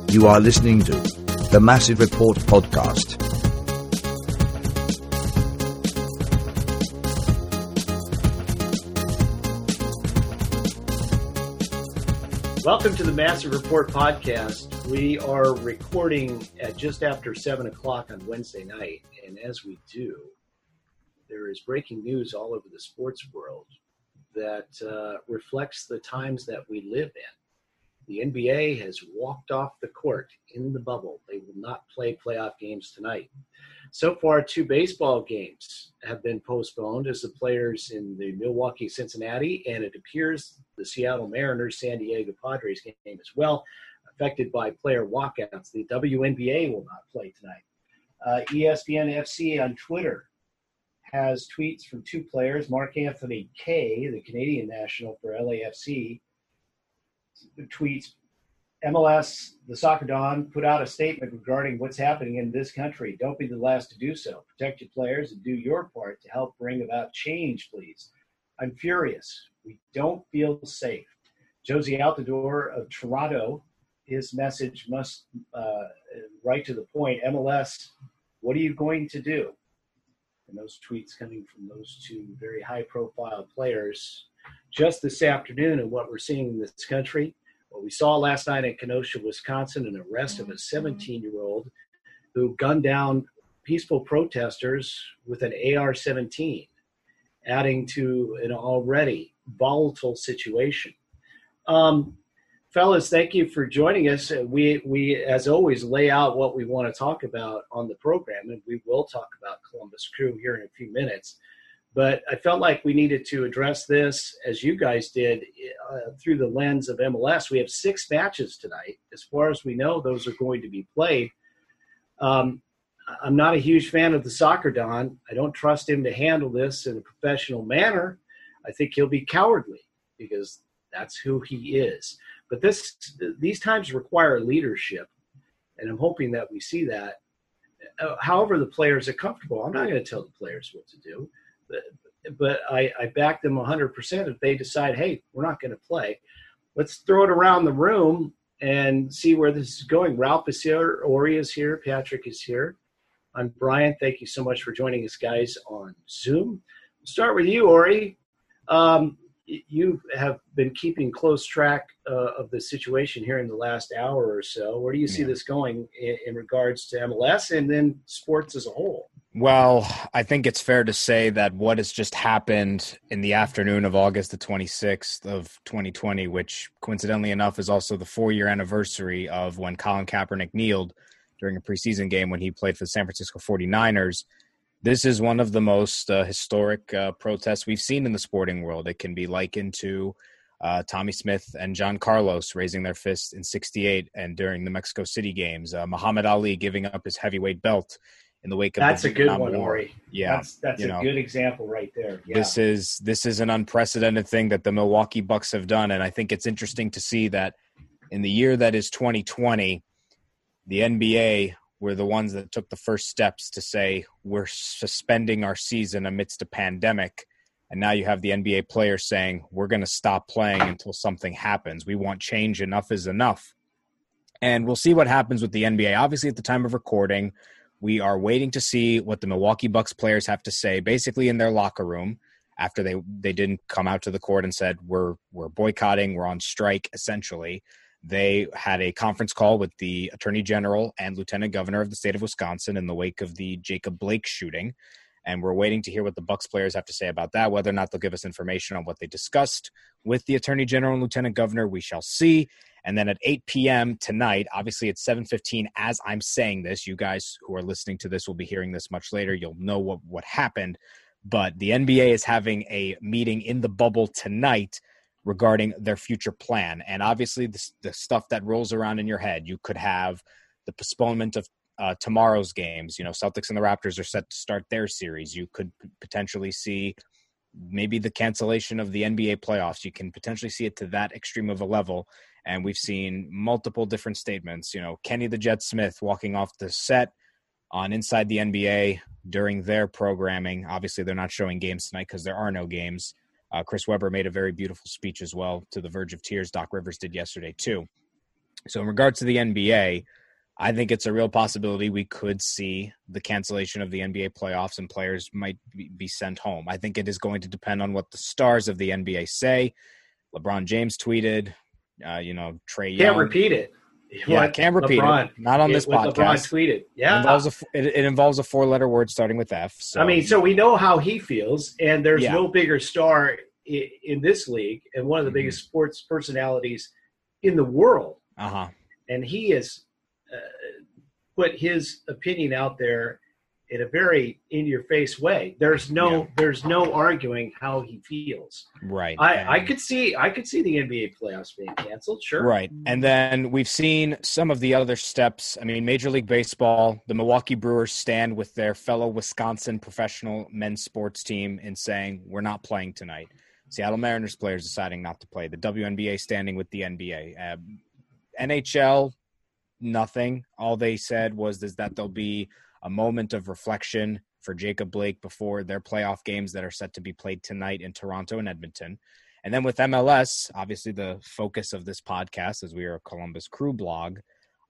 You are listening to the Massive Report podcast. Welcome to the Massive Report podcast. We are recording at just after 7 o'clock on Wednesday night, and as we do, there is breaking news all over the sports world that reflects the times that we live in. The NBA has walked off the court in the bubble. They will not play playoff games tonight. So far, 2 baseball games have been postponed as the players in the Milwaukee-Cincinnati, and it appears the Seattle Mariners-San Diego Padres game as well, affected by player walkouts. The WNBA will not play tonight. ESPN FC on Twitter has tweets from 2 players. Mark Anthony Kaye, the Canadian national for LAFC, tweets, MLS, the Soccer Dawn, put out a statement regarding what's happening in this country. Don't be the last to do so. Protect your players and do your part to help bring about change, please. I'm furious. We don't feel safe. Josie Altidore of Toronto, his message must right to the point. MLS, what are you going to do? And those tweets coming from those 2 very high-profile players just this afternoon, and what we're seeing in this country. What we saw last night in Kenosha, Wisconsin, an arrest of a 17-year-old who gunned down peaceful protesters with an AR-17, adding to an already volatile situation. Fellas, thank you for joining us. We, as always, lay out what we want to talk about on the program, and we will talk about Columbus Crew here in a few minutes. But I felt like we needed to address this, as you guys did, through the lens of MLS. We have 6 matches tonight. As far as we know, those are going to be played. I'm not a huge fan of the Soccer Don. I don't trust him to handle this in a professional manner. I think he'll be cowardly because that's who he is. But these times require leadership, and I'm hoping that we see that. However the players are comfortable, I'm not going to tell the players what to do. But I back them 100% if they decide, hey, we're not going to play. Let's throw it around the room and see where this is going. Ralph is here. Ori is here. Patrick is here. I'm Brian. Thank you so much for joining us, guys, on Zoom. We'll start with you, Ori. You have been keeping close track of the situation here in the last hour or so. Where do you see this going in regards to MLS and then sports as a whole? Well, I think it's fair to say that what has just happened in the afternoon of August the 26th of 2020, which coincidentally enough is also the 4-year anniversary of when Colin Kaepernick kneeled during a preseason game when he played for the San Francisco 49ers. This is one of the most historic protests we've seen in the sporting world. It can be likened to Tommy Smith and John Carlos raising their fists in '68 and during the Mexico City games. Muhammad Ali giving up his heavyweight belt in the wake of that's the a good Vietnam one, War. Ori. Yeah, that's a good example right there. Yeah. This is an unprecedented thing that the Milwaukee Bucks have done, and I think it's interesting to see that in the year that is 2020, the NBA were the ones that took the first steps to say we're suspending our season amidst a pandemic. And now you have the NBA players saying we're going to stop playing until something happens. We want change. Enough is enough. And we'll see what happens with the NBA. Obviously, at the time of recording, we are waiting to see what the Milwaukee Bucks players have to say, basically in their locker room, after they didn't come out to the court and said we're boycotting, we're on strike, essentially. They had a conference call with the Attorney General and Lieutenant Governor of the state of Wisconsin in the wake of the Jacob Blake shooting. And we're waiting to hear what the Bucks players have to say about that. Whether or not they'll give us information on what they discussed with the Attorney General and Lieutenant Governor, we shall see. And then at 8 p.m. tonight, obviously it's 7:15 as I'm saying this. You guys who are listening to this will be hearing this much later. You'll know what happened. But the NBA is having a meeting in the bubble tonight regarding their future plan. And obviously the stuff that rolls around in your head, you could have the postponement of tomorrow's games. Celtics and the Raptors are set to start their series. You could potentially see maybe the cancellation of the NBA playoffs. You can potentially see it to that extreme of a level. And we've seen multiple different statements. Kenny the Jet Smith walking off the set on Inside the NBA during their programming. Obviously, they're not showing games tonight because there are no games. Chris Webber made a very beautiful speech as well, to the verge of tears. Doc Rivers did yesterday too. So in regards to the NBA, I think it's a real possibility we could see the cancellation of the NBA playoffs and players might be sent home. I think it is going to depend on what the stars of the NBA say. LeBron James tweeted, Trae Young. Can't repeat it. Yeah, can't repeat it. Not on this podcast. LeBron tweeted. Yeah. It involves a 4-letter word starting with F. So. I mean, so we know how he feels, and there's no bigger star in this league and one of the biggest sports personalities in the world. Uh-huh. And he has put his opinion out there in a very in-your-face way. There's no arguing how he feels. Right. I could see the NBA playoffs being canceled. Sure. Right. And then we've seen some of the other steps. I mean, Major League Baseball, the Milwaukee Brewers stand with their fellow Wisconsin professional men's sports team in saying we're not playing tonight. Seattle Mariners players deciding not to play. The WNBA standing with the NBA. NHL, nothing. All they said was that there'll be a moment of reflection for Jacob Blake before their playoff games that are set to be played tonight in Toronto and Edmonton. And then with MLS, obviously the focus of this podcast, as we are a Columbus Crew blog,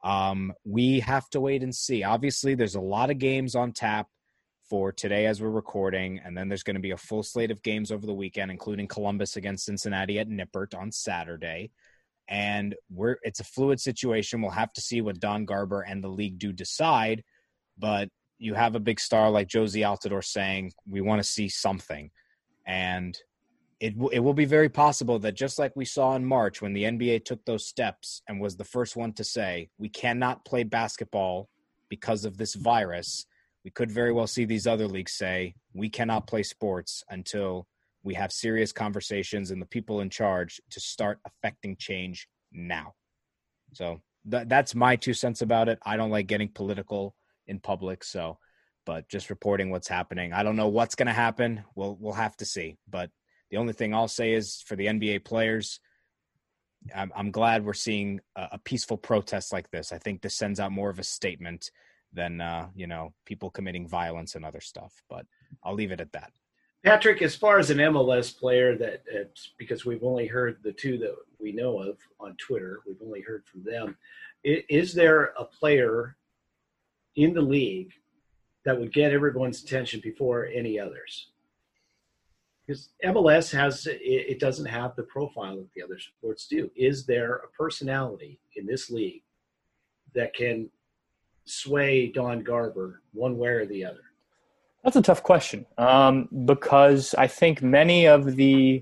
we have to wait and see. Obviously, there's a lot of games on tap for today as we're recording, and then there's going to be a full slate of games over the weekend, including Columbus against Cincinnati at Nippert on Saturday. And it's a fluid situation. We'll have to see what Don Garber and the league do decide. But you have a big star like Jozy Altidore saying, we want to see something. And it will be very possible that just like we saw in March when the NBA took those steps and was the first one to say, we cannot play basketball because of this virus, we could very well see these other leagues say, we cannot play sports until we have serious conversations and the people in charge to start affecting change now. So that's my 2 cents about it. I don't like getting political in public, but just reporting what's happening. I don't know what's going to happen. We'll have to see. But the only thing I'll say is for the NBA players, I'm glad we're seeing a peaceful protest like this. I think this sends out more of a statement than people committing violence and other stuff. But I'll leave it at that. Patrick, as far as an MLS player that, because we've only heard the two that we know of on Twitter, we've only heard from them. Is there a player in the league that would get everyone's attention before any others? Because MLS it doesn't have the profile that the other sports do. Is there a personality in this league that can sway Don Garber one way or the other? That's a tough question, because I think many of the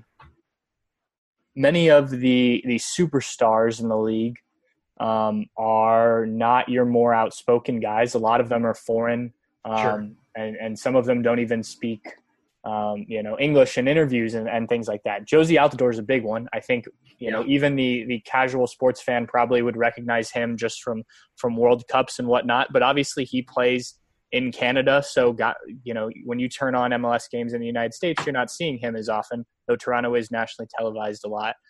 superstars in the league are not your more outspoken guys. A lot of them are foreign, Sure. and some of them don't even speak, English in interviews and things like that. Jozy Altidore is a big one. I think, even the casual sports fan probably would recognize him just from World Cups and whatnot. But obviously he plays in Canada. So, when you turn on MLS games in the United States, you're not seeing him as often, though Toronto is nationally televised a lot.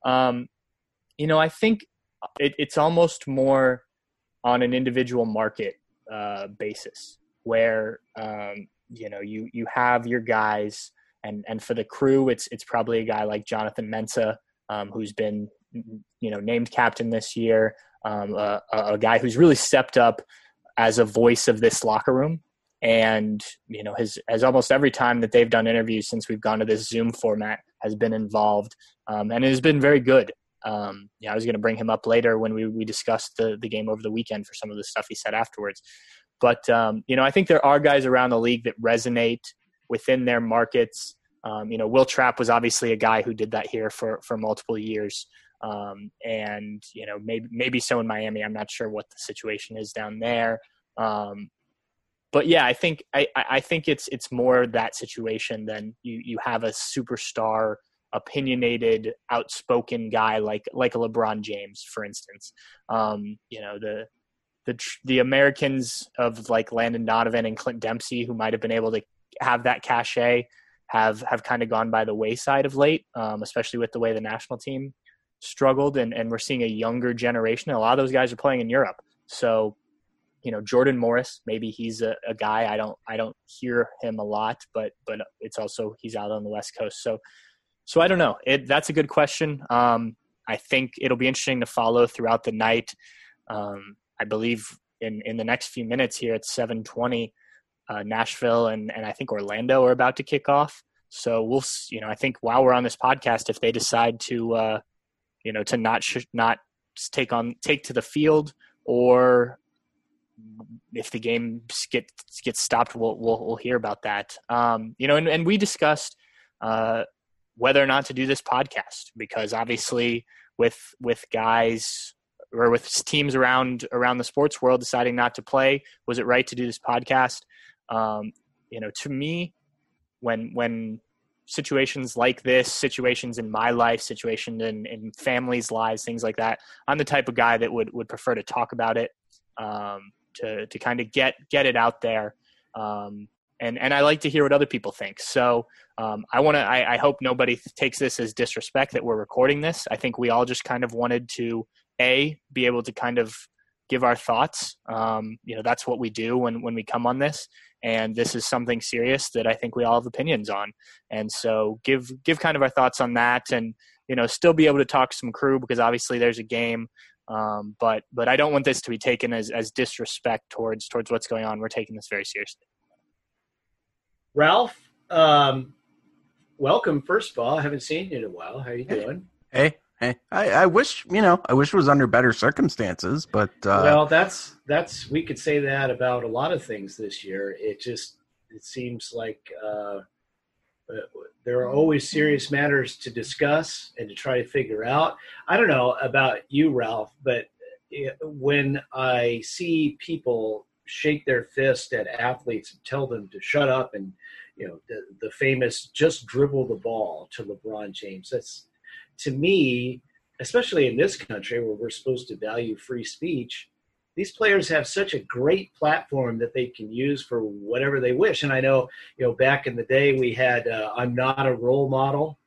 I think it's almost more on an individual market basis where, you have your guys and for the Crew, it's probably a guy like Jonathan Mensah, who's been, named captain this year, a guy who's really stepped up as a voice of this locker room. And, has almost every time that they've done interviews since we've gone to this Zoom format has been involved. And it has been very good. I was going to bring him up later when we discussed the game over the weekend for some of the stuff he said afterwards. But, I think there are guys around the league that resonate within their markets. Will Trapp was obviously a guy who did that here for multiple years. And, maybe so in Miami. I'm not sure what the situation is down there. But yeah, I think it's more that situation than you have a superstar, opinionated, outspoken guy like a LeBron James, for instance. The Americans of like Landon Donovan and Clint Dempsey, who might have been able to have that cachet, have kind of gone by the wayside of late, especially with the way the national team struggled, and we're seeing a younger generation. A lot of those guys are playing in Europe. So, Jordan Morris, maybe he's a guy. I don't hear him a lot, but it's also he's out on the West Coast. So I don't know. That's a good question. I think it'll be interesting to follow throughout the night. I believe in the next few minutes here at 7:20, Nashville and I think Orlando are about to kick off. So we'll, I think while we're on this podcast, if they decide to, to not take to the field, or if the game gets stopped, we'll hear about that. And we discussed whether or not to do this podcast, because obviously with guys or with teams around the sports world deciding not to play, was it right to do this podcast? To me, when situations like this, situations in my life, situations in families' lives, things like that, I'm the type of guy that would prefer to talk about it, to kind of get it out there. And I like to hear what other people think. So I hope nobody takes this as disrespect that we're recording this. I think we all just kind of wanted to be able to kind of give our thoughts. That's what we do when we come on this. And this is something serious that I think we all have opinions on. And so give kind of our thoughts on that, and, still be able to talk some crew, because obviously there's a game. But I don't want this to be taken as disrespect towards what's going on. We're taking this very seriously. Ralph, welcome. First of all, I haven't seen you in a while. How are you doing? Hey. I wish it was under better circumstances, but well, that's we could say that about a lot of things this year. It seems like there are always serious matters to discuss and to try to figure out. I don't know about you, Ralph, but when I see people shake their fist at athletes and tell them to shut up, and the famous "just dribble the ball" to LeBron James, that's, to me, especially in this country where we're supposed to value free speech, these players have such a great platform that they can use for whatever they wish. And I know, back in the day we had "I'm not a role model."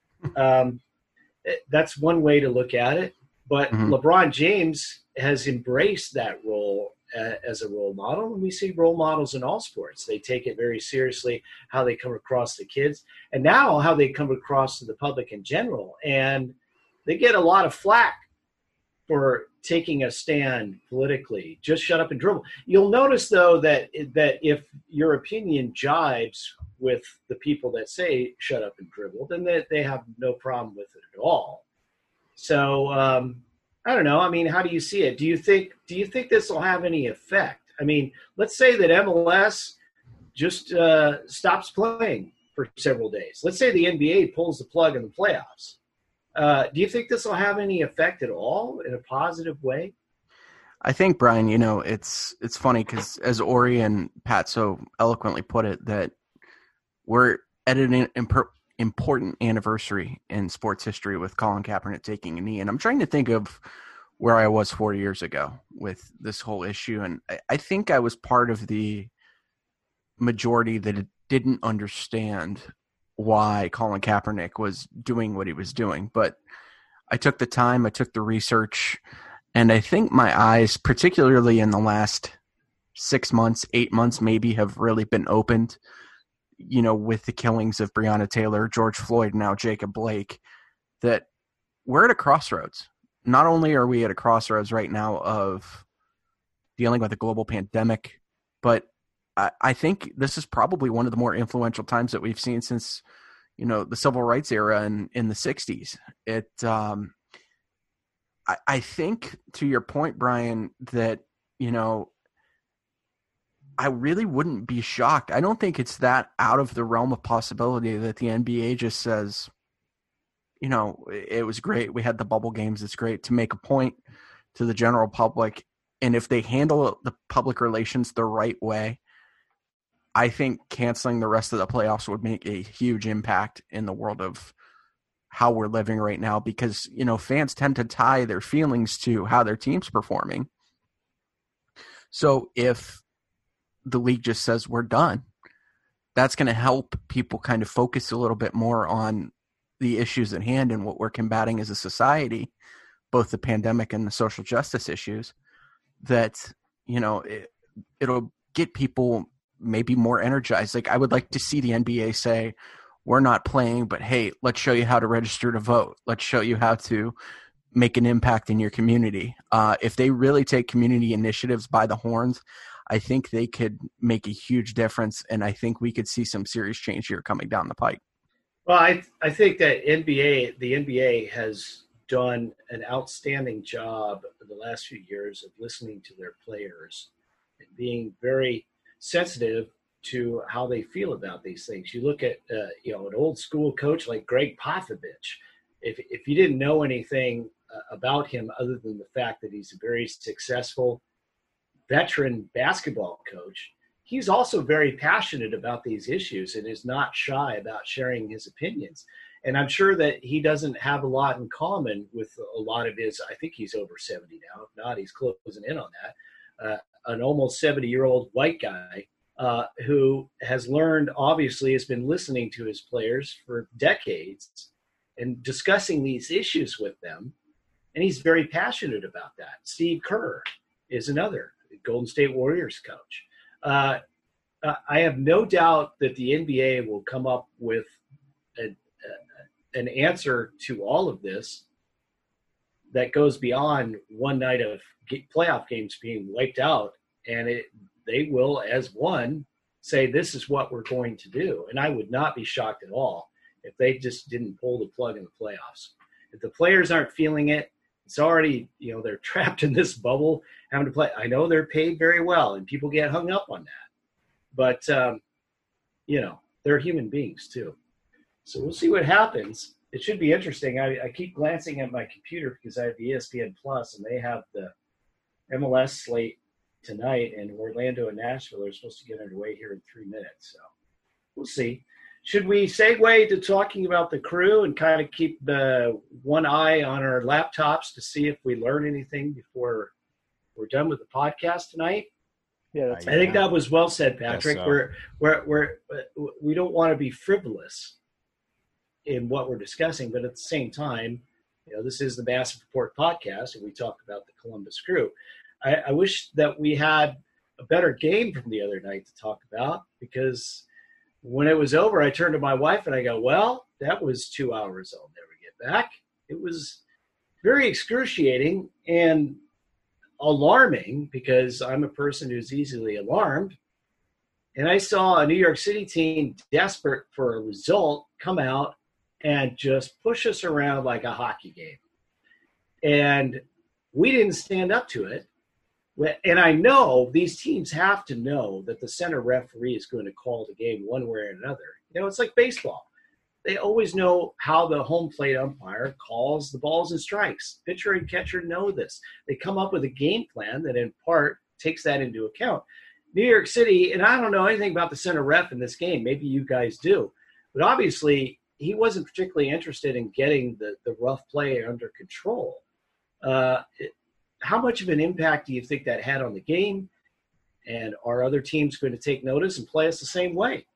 That's one way to look at it. But LeBron James has embraced that role as a role model. And we see role models in all sports. They take it very seriously, how they come across to kids, and now how they come across to the public in general. And they get a lot of flack for taking a stand politically. Just shut up and dribble. You'll notice, though, that if your opinion jives with the people that say shut up and dribble, then they have no problem with it at all. So I don't know. I mean, how do you see it? Do you think this will have any effect? I mean, let's say that MLS just stops playing for several days. Let's say the NBA pulls the plug in the playoffs. Do you think this will have any effect at all in a positive way? I think, Brian, it's funny because, as Ori and Pat so eloquently put it, that we're at an important anniversary in sports history with Colin Kaepernick taking a knee. And I'm trying to think of where I was 4 years ago with this whole issue. And I think I was part of the majority that didn't understand why Colin Kaepernick was doing what he was doing. But I took the time, I took the research, and I think my eyes, particularly in the last 6 months, 8 months maybe, have really been opened, with the killings of Breonna Taylor, George Floyd, now Jacob Blake, that we're at a crossroads. Not only are we at a crossroads right now of dealing with a global pandemic, but I think this is probably one of the more influential times that we've seen since, the civil rights era in the 60s. I think, to your point, Brian, that, I really wouldn't be shocked. I don't think it's that out of the realm of possibility that the NBA just says, it was great. We had the bubble games. It's great, to make a point to the general public. And if they handle the public relations the right way, I think canceling the rest of the playoffs would make a huge impact in the world of how we're living right now, because, fans tend to tie their feelings to how their team's performing. So if the league just says we're done, that's going to help people kind of focus a little bit more on the issues at hand and what we're combating as a society, both the pandemic and the social justice issues, that, it'll get people maybe more energized. Like, I would like to see the NBA say, we're not playing, but hey, let's show you how to register to vote. Let's show you how to make an impact in your community. If they really take community initiatives by the horns, I think they could make a huge difference, and I think we could see some serious change here coming down the pike. Well, I think that the NBA has done an outstanding job in the last few years of listening to their players and being very sensitive to how they feel about these things. You look at an old school coach like Greg Popovich. If you didn't know anything about him other than the fact that he's a very successful veteran basketball coach, he's also very passionate about these issues and is not shy about sharing his opinions. And I'm sure that he doesn't have a lot in common with a lot of his, I think he's over 70 now. If not, he's closing in on that. An almost 70-year-old white guy who has learned, obviously, has been listening to his players for decades and discussing these issues with them. And he's very passionate about that. Steve Kerr is another Golden State Warriors coach. I have no doubt that the NBA will come up with an answer to all of this that goes beyond one night of playoff games being wiped out, and they will, as one, say this is what we're going to do. And I would not be shocked at all if they just didn't pull the plug in the playoffs. If the players aren't feeling it, it's already, they're trapped in this bubble having to play. I know they're paid very well, and people get hung up on that. But, they're human beings too. So we'll see what happens. It should be interesting. I keep glancing at my computer because I have ESPN Plus, and they have the MLS slate tonight, and Orlando and Nashville are supposed to get underway here in 3 minutes. So we'll see. Should we segue to talking about the Crew and kind of keep one eye on our laptops to see if we learn anything before we're done with the podcast tonight? Yeah, I think that was well said, Patrick. Yes, We don't want to be frivolous in what we're discussing, but at the same time, this is the Massive Report podcast, and we talk about the Columbus Crew. I wish that we had a better game from the other night to talk about, because when it was over, I turned to my wife and I go, well, that was 2 hours I'll never get back. It was very excruciating and alarming, because I'm a person who's easily alarmed. And I saw a New York City team desperate for a result come out and just push us around like a hockey game. And we didn't stand up to it. And I know these teams have to know that the center referee is going to call the game one way or another. It's like baseball. They always know how the home plate umpire calls the balls and strikes. Pitcher and catcher know this. They come up with a game plan that in part takes that into account. New York City, and I don't know anything about the center ref in this game. Maybe you guys do. But obviously, he wasn't particularly interested in getting the rough play under control. How much of an impact do you think that had on the game? And are other teams going to take notice and play us the same way?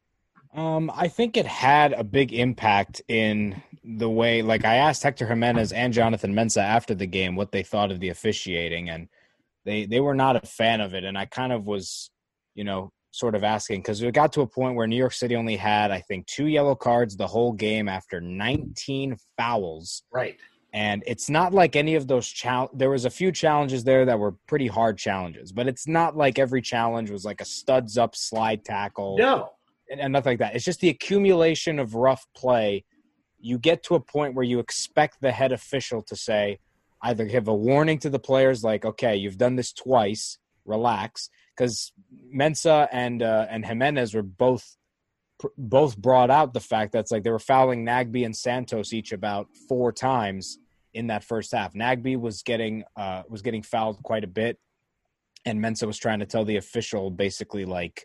I think it had a big impact in the way, like I asked Hector Jimenez and Jonathan Mensah after the game what they thought of the officiating, and they were not a fan of it. And I kind of was, sort of asking, because it got to a point where New York City only had, I think, 2 yellow cards the whole game after 19 fouls. Right. And it's not like any of those there was a few challenges there that were pretty hard challenges, but it's not like every challenge was like a studs up slide tackle. No. And nothing like that. It's just the accumulation of rough play. You get to a point where you expect the head official to say, either give a warning to the players like, okay, you've done this twice, relax. Because Mensah and Jimenez were both brought out the fact that's like they were fouling Nagbe and Santos each about 4 times in that first half. Nagbe was getting fouled quite a bit, and Mensah was trying to tell the official basically like,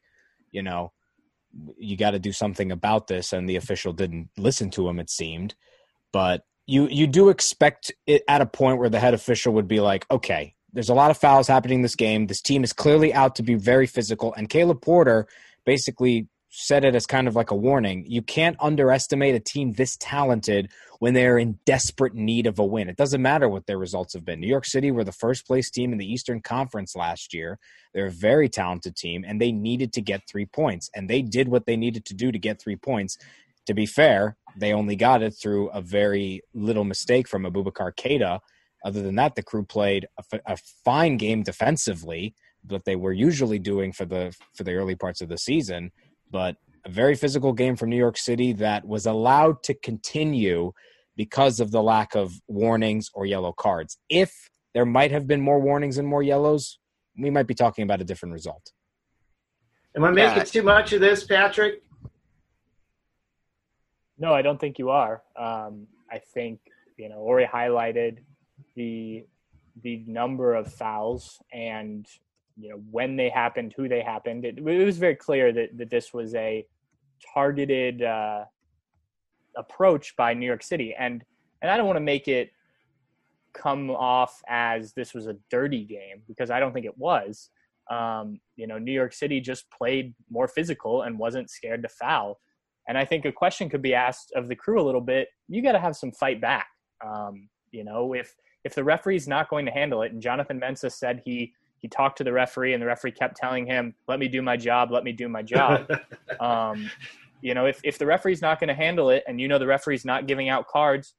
you got to do something about this, and the official didn't listen to him, it seemed. But you do expect it at a point where the head official would be like, okay, there's a lot of fouls happening in this game. This team is clearly out to be very physical. And Caleb Porter basically said it as kind of like a warning. You can't underestimate a team this talented when they're in desperate need of a win. It doesn't matter what their results have been. New York City were the first place team in the Eastern Conference last year. They're a very talented team, and they needed to get 3 points. And they did what they needed to do to get 3 points. To be fair, they only got it through a very little mistake from Abubakar Keita. Other than that, the Crew played a fine game defensively, that they were usually doing for the early parts of the season, but a very physical game from New York City that was allowed to continue because of the lack of warnings or yellow cards. If there might have been more warnings and more yellows, we might be talking about a different result. Am I making too much of this, Patrick? No, I don't think you are. I think, Ori highlighted the number of fouls and, when they happened, who they happened. It was very clear that this was a targeted approach by New York City. And I don't want to make it come off as this was a dirty game, because I don't think it was. New York City just played more physical and wasn't scared to foul. And I think a question could be asked of the Crew a little bit. You got to have some fight back. If the referee's not going to handle it, and Jonathan Mensah said he talked to the referee and the referee kept telling him, let me do my job. If the referee's not going to handle it, and the referee's not giving out cards,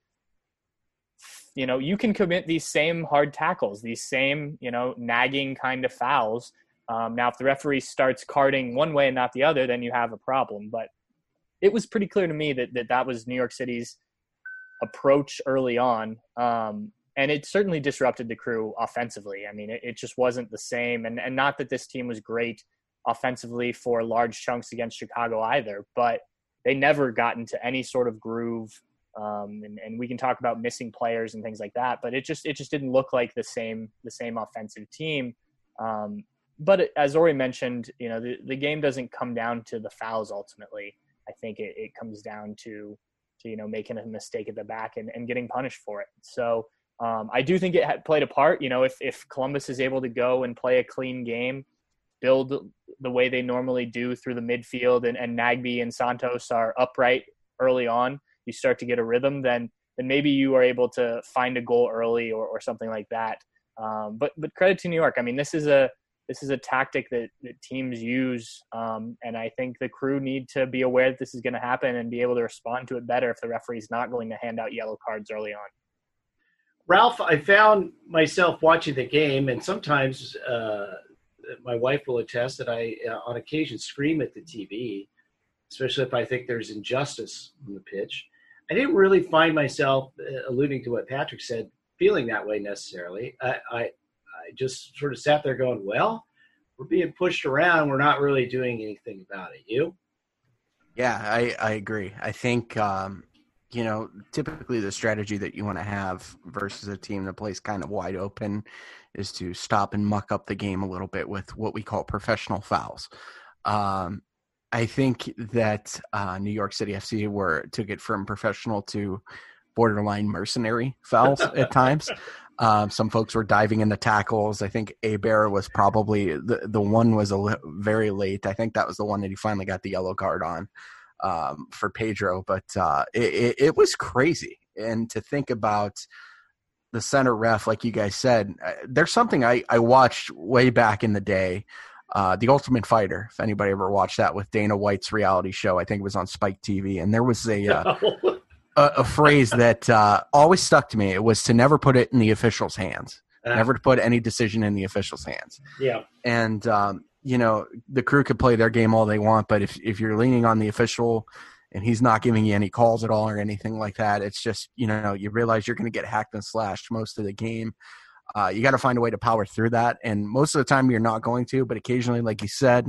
you can commit these same hard tackles, these same, nagging kind of fouls. Now, if the referee starts carding one way and not the other, then you have a problem. But it was pretty clear to me that was New York City's approach early on. And it certainly disrupted the Crew offensively. I mean, it just wasn't the same. And not that this team was great offensively for large chunks against Chicago either, but they never got into any sort of groove. And we can talk about missing players and things like that, but it just didn't look like the same offensive team. But as Ori mentioned, the game doesn't come down to the fouls ultimately. I think it comes down to making a mistake at the back and getting punished for it. So I do think it had played a part. If Columbus is able to go and play a clean game, build the way they normally do through the midfield, and Nagbe and Santos are upright early on, you start to get a rhythm, then maybe you are able to find a goal early or something like that. But credit to New York. I mean, this is a tactic that teams use, and I think the Crew need to be aware that this is going to happen and be able to respond to it better if the referee's not going to hand out yellow cards early on. Ralph, I found myself watching the game, and sometimes my wife will attest that I, on occasion, scream at the TV, especially if I think there's injustice on the pitch. I didn't really find myself, alluding to what Patrick said, feeling that way necessarily. I just sort of sat there going, well, we're being pushed around. We're not really doing anything about it. You? Yeah, I agree. I think, typically the strategy that you want to have versus a team that plays kind of wide open is to stop and muck up the game a little bit with what we call professional fouls. I think that New York City FC took it from professional to borderline mercenary fouls at times. Some folks were diving into tackles. I think Hebert was probably the one was very late. I think that was the one that he finally got the yellow card on for Pedro. But it was crazy. And to think about the center ref, like you guys said, there's something I watched way back in the day. The Ultimate Fighter, if anybody ever watched that with Dana White's reality show, I think it was on Spike TV. And there was a phrase that always stuck to me. It was to never put it in the official's hands, never to put any decision in the official's hands. Yeah. And, the Crew could play their game all they want, but if you're leaning on the official and he's not giving you any calls at all or anything like that, it's just, you realize you're going to get hacked and slashed most of the game. You got to find a way to power through that. And most of the time you're not going to, but occasionally, like you said,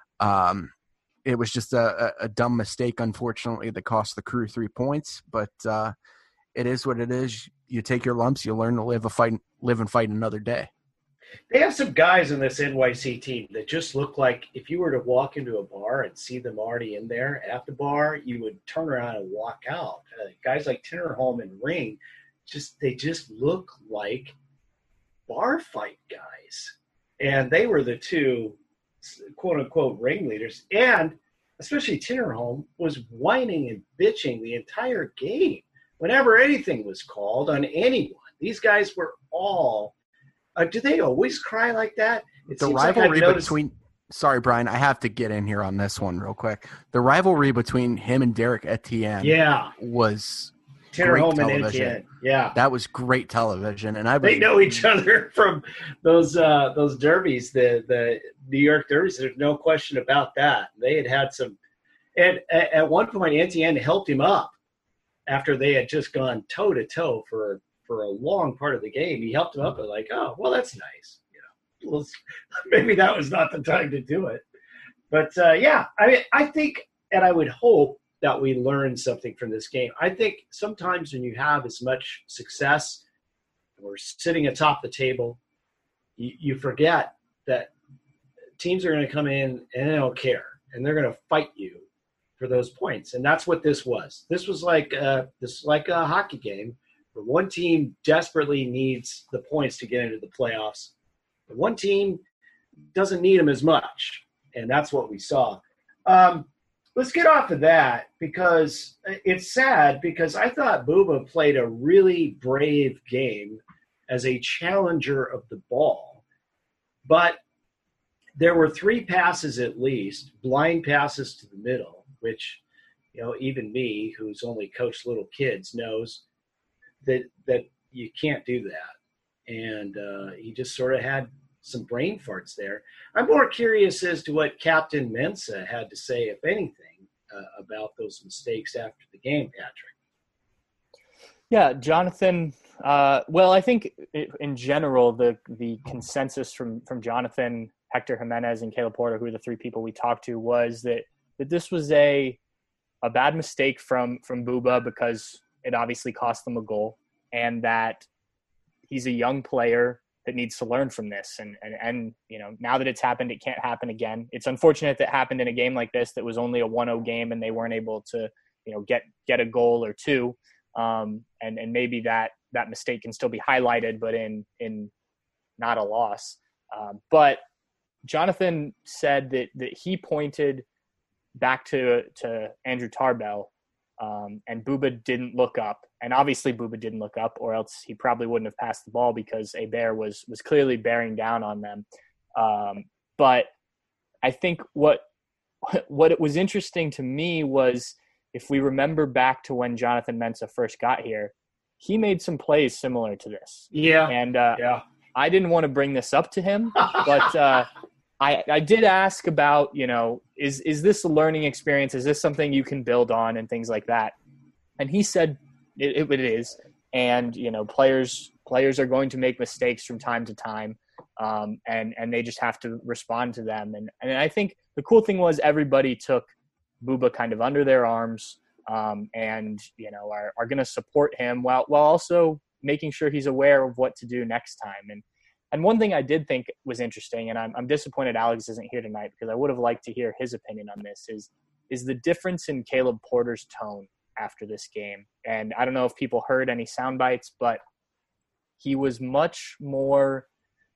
it was just a dumb mistake, unfortunately, that cost the Crew 3 points. But it is what it is. You take your lumps. You learn to live and fight another day. They have some guys in this NYC team that just look like if you were to walk into a bar and see them already in there at the bar, you would turn around and walk out. Guys like Tinnerholm and Ring, they just look like bar fight guys. And they were the two quote-unquote ringleaders, and especially Tinnerholm was whining and bitching the entire game whenever anything was called on anyone. These guys were all do they always cry like that? The rivalry between sorry, Brian, I have to get in here on this one real quick. The rivalry between him and Derek Etienne was Tanner great Holman and television. Etienne. Yeah. That was great television. And they know each other from those derbies, the New York derbies. There's no question about that. They had some – and at one point, Etienne helped him up after they had just gone toe-to-toe for a long part of the game. He helped him up and like, oh, well, that's nice. Maybe that was not the time to do it. But, I think and I would hope that we learn something from this game. I think sometimes when you have as much success or sitting atop the table, you forget that teams are going to come in and they don't care, and they're going to fight you for those points. And that's what this was. This was like a hockey game where one team desperately needs the points to get into the playoffs. But one team doesn't need them as much, and that's what we saw. Let's get off of that because it's sad because I thought Bubba played a really brave game as a challenger of the ball. But there were 3 passes at least, blind passes to the middle, which, even me, who's only coached little kids, knows that you can't do that. And he just sort of had some brain farts there. I'm more curious as to what Captain Mensah had to say, if anything, about those mistakes after the game, Patrick. Yeah, Jonathan. I think in general, the consensus from Jonathan, Hector Jimenez, and Caleb Porter, who are the 3 people we talked to, was that this was a bad mistake from Bubba because it obviously cost them a goal, and that he's a young player that needs to learn from this. And now that it's happened, it can't happen again. It's unfortunate that it happened in a game like this that was only a 1-0 game and they weren't able to, get a goal or 2. And maybe that mistake can still be highlighted, but in not a loss. But Jonathan said that he pointed back to Andrew Tarbell, and Bubba didn't look up. And obviously Bubba didn't look up, or else he probably wouldn't have passed the ball because Hebert was clearly bearing down on them. But I think what it was interesting to me was, if we remember back to when Jonathan Mensah first got here, he made some plays similar to this. Yeah. And I didn't want to bring this up to him, but I did ask about, is this a learning experience? Is this something you can build on and things like that? And he said it is. And, players are going to make mistakes from time to time. And they just have to respond to them. And I think the cool thing was everybody took Bubba kind of under their arms, and, are going to support him while also making sure he's aware of what to do next time. And one thing I did think was interesting, and I'm disappointed Alex isn't here tonight because I would have liked to hear his opinion on this, is the difference in Caleb Porter's tone after this game. And I don't know if people heard any sound bites, but he was much more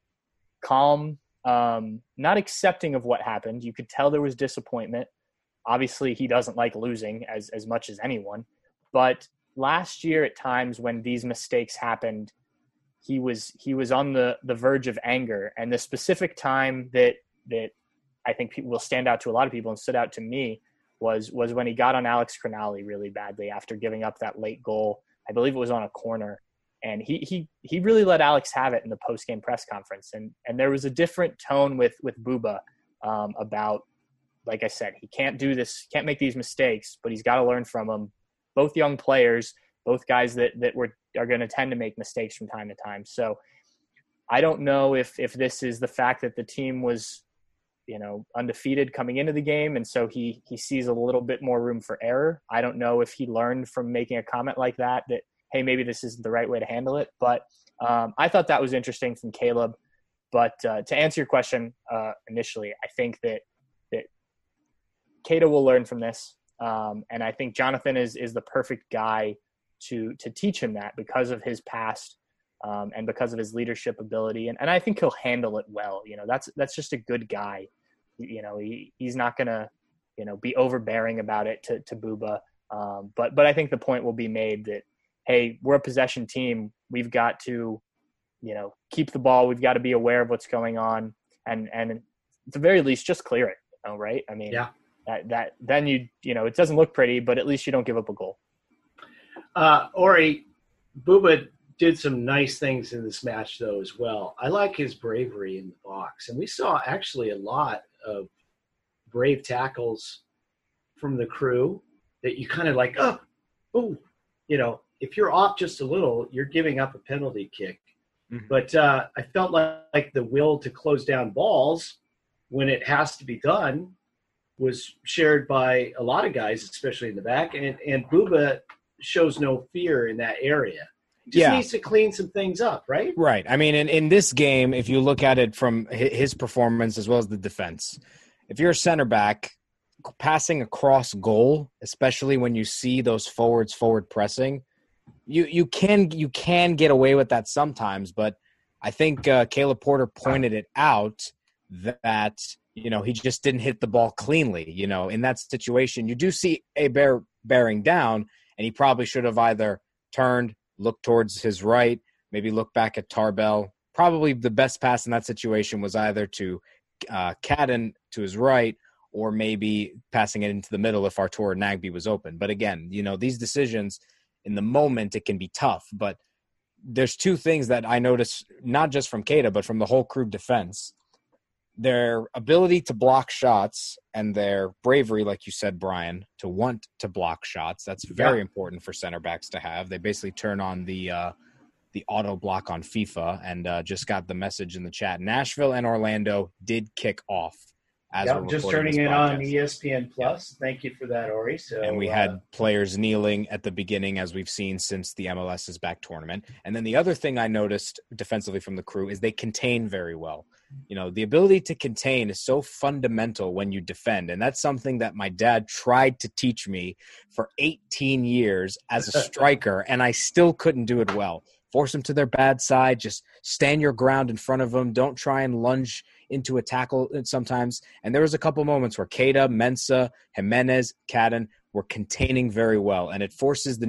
calm, not accepting of what happened. You could tell there was disappointment. Obviously, he doesn't like losing as much as anyone. But last year at times when these mistakes happened, he was on the verge of anger. And the specific time that I think will stand out to a lot of people and stood out to me was when he got on Alex Cronali really badly after giving up that late goal. I believe it was on a corner. And he really let Alex have it in the post-game press conference. And there was a different tone with Bubba about, like I said, he can't do this, can't make these mistakes, but he's got to learn from them. Both young players, both guys that are going to tend to make mistakes from time to time. So I don't know if this is the fact that the team was, undefeated coming into the game, and so he sees a little bit more room for error. I don't know if he learned from making a comment like that, hey, maybe this isn't the right way to handle it. But I thought that was interesting from Caleb. But to answer your question initially, I think that Cato will learn from this. And I think Jonathan is the perfect guy to teach him that because of his past and because of his leadership ability. And I think he'll handle it well. That's just a good guy. He's not going to, be overbearing about it to Bubba. But I think the point will be made that, hey, we're a possession team. We've got to, keep the ball. We've got to be aware of what's going on. And at the very least, just clear it. Right? I mean, yeah. That then it doesn't look pretty, but at least you don't give up a goal. Ori, Bubba did some nice things in this match, though, as well. I like his bravery in the box. And we saw actually a lot of brave tackles from the Crew that you kind of like, if you're off just a little, you're giving up a penalty kick. Mm-hmm. But I felt like the will to close down balls when it has to be done was shared by a lot of guys, especially in the back. And Bubba shows no fear in that area. Just needs to clean some things up, right? Right. I mean, in this game, if you look at it from his performance as well as the defense, if you're a center back, passing across goal, especially when you see those forward pressing, you can get away with that sometimes. But I think Caleb Porter pointed it out that he just didn't hit the ball cleanly. In that situation, you do see Hebert bearing down, and he probably should have either turned, looked towards his right, maybe look back at Tarbell. Probably the best pass in that situation was either to Cadden to his right, or maybe passing it into the middle if Artur Nagbe was open. But again, these decisions in the moment, it can be tough. But there's two things that I notice, not just from Keita, but from the whole Crew defense. Their ability to block shots and their bravery, like you said, Brian, to want to block shots. That's very important for center backs to have. They basically turn on the auto block on FIFA, and just got the message in the chat. Nashville and Orlando did kick off. Just turning it on ESPN Plus. Yep. Thank you for that, Ori. And we had players kneeling at the beginning, as we've seen since the MLS is back tournament. And then the other thing I noticed defensively from the Crew is they contain very well. The ability to contain is so fundamental when you defend. And that's something that my dad tried to teach me for 18 years as a striker, and I still couldn't do it well. Force them to their bad side. Just stand your ground in front of them. Don't try and lunge into a tackle sometimes. And there was a couple moments where Keita, Mensah, Jimenez, Cadden were containing very well. And it forces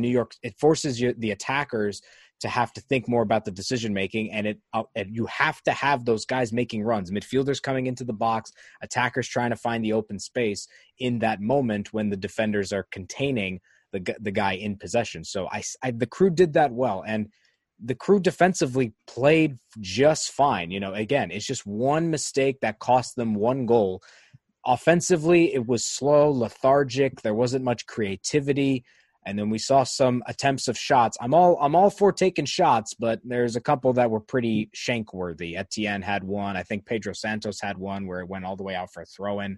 the attackers to have to think more about the decision making. And you have to have those guys making runs, midfielders coming into the box, attackers trying to find the open space in that moment when the defenders are containing the guy in possession. So the Crew did that well. And the Crew defensively played just fine. Again, it's just one mistake that cost them one goal. Offensively, it was slow, lethargic. There wasn't much creativity. And then we saw some attempts of shots. I'm all for taking shots, but there's a couple that were pretty shank-worthy. Etienne had one. I think Pedro Santos had one where it went all the way out for a throw-in.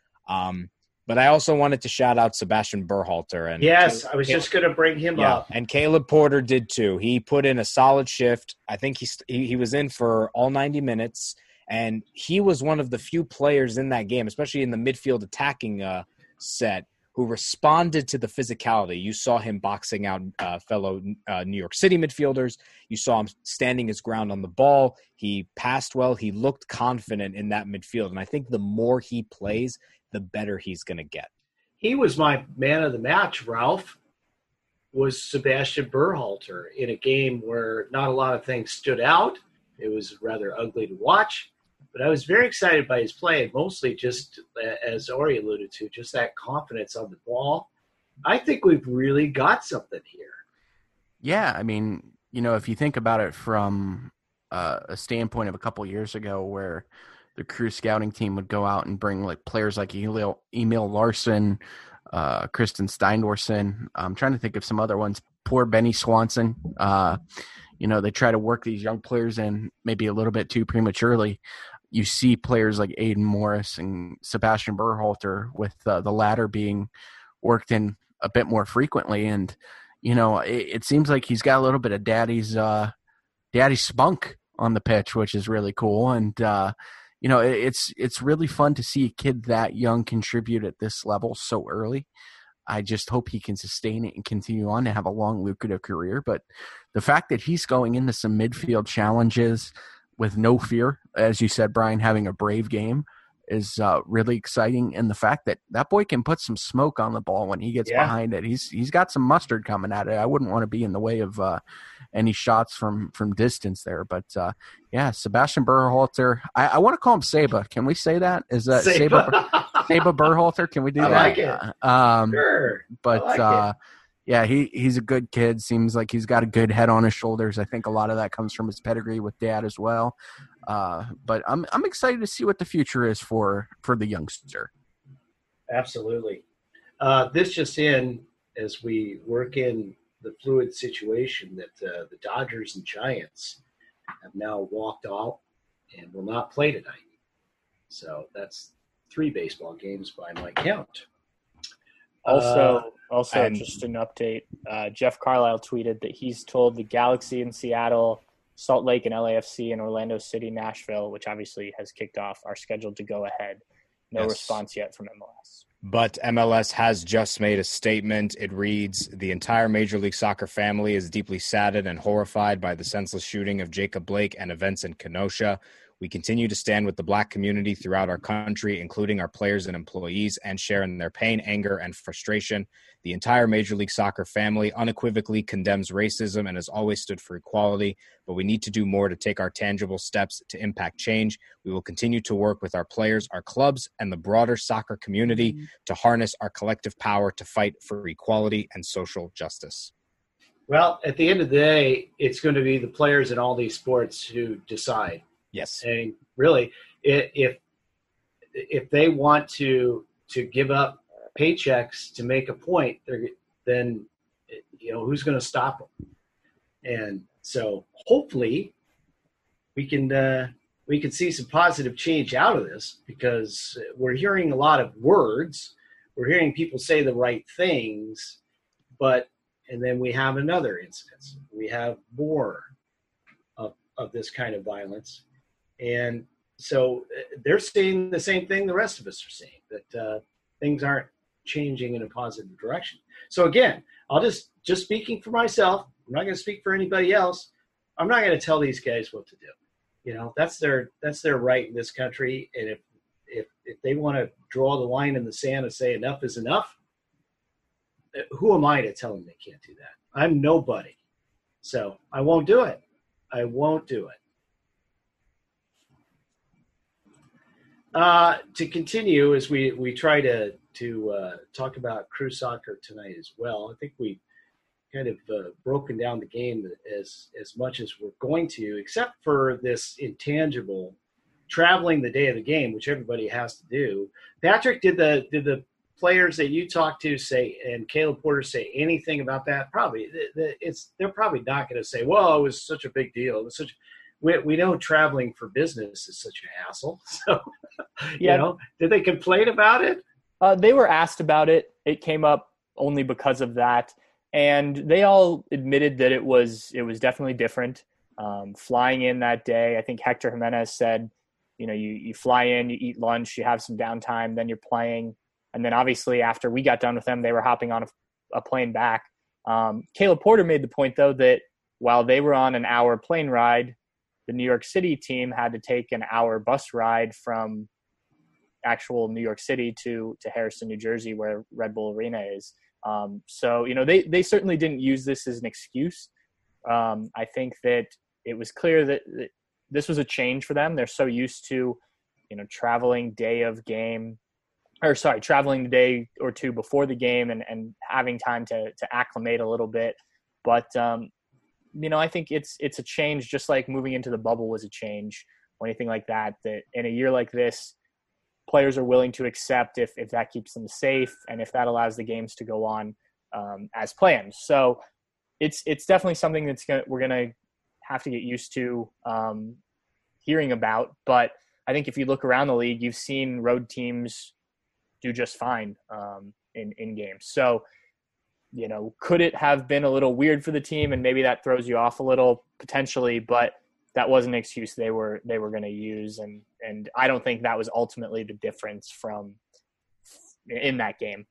But I also wanted to shout out Sebastian Berhalter. Yes, I was just going to bring him up. And Caleb Porter did too. He put in a solid shift. I think he was in for all 90 minutes, and he was one of the few players in that game, especially in the midfield attacking set, who responded to the physicality. You saw him boxing out fellow New York City midfielders. You saw him standing his ground on the ball. He passed well. He looked confident in that midfield. And I think the more he plays, the better he's going to get. He was my man of the match, Ralph, was Sebastian Berhalter in a game where not a lot of things stood out. It was rather ugly to watch, but I was very excited by his play, and mostly just, as Ori alluded to, just that confidence on the ball. I think we've really got something here. Yeah, I mean, if you think about it from a standpoint of a couple years ago where the Crew scouting team would go out and bring players like Emil Larson, Kristen Steindorsen. I'm trying to think of some other ones. Poor Benny Swanson. They try to work these young players in maybe a little bit too prematurely. You see players like Aiden Morris and Sebastian Berhalter, with the latter being worked in a bit more frequently. And, it seems like he's got a little bit of daddy's spunk on the pitch, which is really cool. And, it's really fun to see a kid that young contribute at this level so early. I just hope he can sustain it and continue on to have a long, lucrative career. But the fact that he's going into some midfield challenges with no fear, as you said, Brian, having a brave game, is really exciting. And the fact that boy can put some smoke on the ball when he gets behind it. He's got some mustard coming at it. I wouldn't want to be in the way of any shots from distance there. But, Sebastian Berhalter. I want to call him Saba. Can we say that? Is that Saba Berhalter? Can we do that? I like it. Sure. But he's a good kid. Seems like he's got a good head on his shoulders. I think a lot of that comes from his pedigree with dad as well. But I'm excited to see what the future is for the youngster. Absolutely. This just in, as we work in the fluid situation that the Dodgers and Giants have now walked off and will not play tonight. So that's 3 baseball games by my count. Also, just an update. Jeff Carlisle tweeted that he's told the Galaxy in Seattle, Salt Lake and LAFC, and Orlando City, Nashville, which obviously has kicked off, are scheduled to go ahead. No response yet from MLS. But MLS has just made a statement. It reads, "The entire Major League Soccer family is deeply saddened and horrified by the senseless shooting of Jacob Blake and events in Kenosha. We continue to stand with the Black community throughout our country, including our players and employees, and share in their pain, anger, and frustration. The entire Major League Soccer family unequivocally condemns racism and has always stood for equality, but we need to do more to take our tangible steps to impact change. We will continue to work with our players, our clubs, and the broader soccer community to harness our collective power to fight for equality and social justice." Well, at the end of the day, it's going to be the players in all these sports who decide. Yes. And really, if they want to give up paychecks to make a point, then who's going to stop them? And so hopefully we can see some positive change out of this, because we're hearing a lot of words, we're hearing people say the right things, and then we have another instance. We have more of this kind of violence. And so they're seeing the same thing the rest of us are seeing, that things aren't changing in a positive direction. So again, I'll just speaking for myself, I'm not going to speak for anybody else. I'm not going to tell these guys what to do. That's their right in this country. And if they want to draw the line in the sand and say enough is enough, who am I to tell them they can't do that? I'm nobody. So I won't do it. I won't do it. To continue, as we try to talk about crew soccer tonight as well, I think we kind of broken down the game as much as we're going to, except for this intangible traveling the day of the game, which everybody has to do. Patrick, did the players that you talked to say, and Caleb Porter, say anything about that? Probably. They're probably not going to say, "Well, it was such a big deal. It was such." We know traveling for business is such a hassle. So, did they complain about it? They were asked about it. It came up only because of that. And they all admitted that it was definitely different. Flying in that day, I think Hector Jimenez said, you fly in, you eat lunch, you have some downtime, then you're playing. And then obviously after we got done with them, they were hopping on a plane back. Caleb Porter made the point, though, that while they were on an hour plane ride, the New York City team had to take an hour bus ride from actual New York City to Harrison, New Jersey, where Red Bull Arena is. So, they certainly didn't use this as an excuse. I think that it was clear that this was a change for them. They're so used to, traveling traveling the day or two before the game and having time to acclimate a little bit. But, I think it's a change, just like moving into the bubble was a change or anything like that, that in a year like this, players are willing to accept if that keeps them safe and if that allows the games to go on as planned. So it's definitely something we're going to have to get used to hearing about. But I think if you look around the league, you've seen road teams do just fine in games. So, could it have been a little weird for the team and maybe that throws you off a little? Potentially, but that was an excuse they were going to use. And I don't think that was ultimately the difference in that game.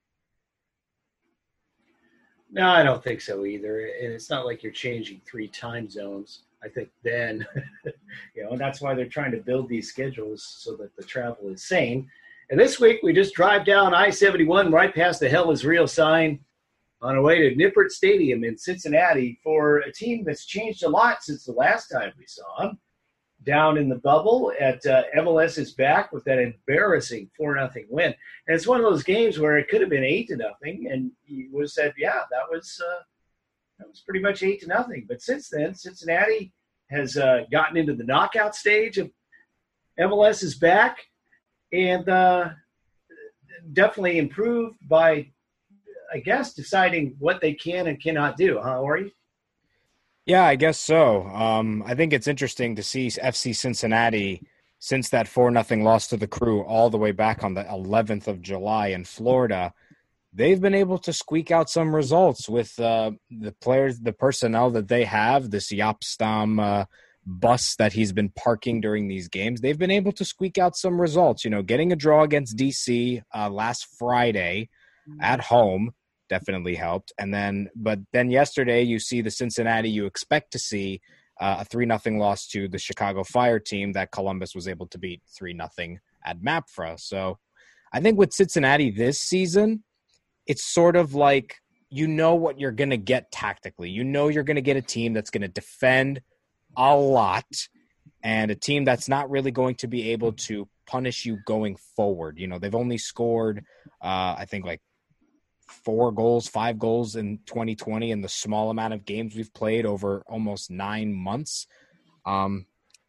No, I don't think so either. And it's not like you're changing 3 time zones. I think then, and that's why they're trying to build these schedules so that the travel is sane. And this week we just drive down I-71 right past the Hell is Real sign on our way to Nippert Stadium in Cincinnati for a team that's changed a lot since the last time we saw them. Down in the bubble at MLS is back with that embarrassing 4-0 win. And it's one of those games where it could have been 8-0, and you would have said, yeah, that was pretty much 8-0. But since then, Cincinnati has gotten into the knockout stage of MLS is back, and definitely improved by, I guess, deciding what they can and cannot do, huh, Ori? Yeah, I guess so. I think it's interesting to see FC Cincinnati, since that 4-0 loss to the Crew all the way back on the 11th of July in Florida, they've been able to squeak out some results with the players, the personnel that they have, this Jaap Stam bus that he's been parking during these games. They've been able to squeak out some results, getting a draw against DC last Friday at home. Definitely helped. But then yesterday you see the Cincinnati you expect to see a 3-0 loss to the Chicago Fire team that Columbus was able to beat 3-0 at MAPFRA. So I think with Cincinnati this season, it's sort of like what you're going to get tactically. You're going to get a team that's going to defend a lot and a team that's not really going to be able to punish you going forward. They've only scored, I think, like 5 goals in 2020 in the small amount of games we've played over almost 9 months. But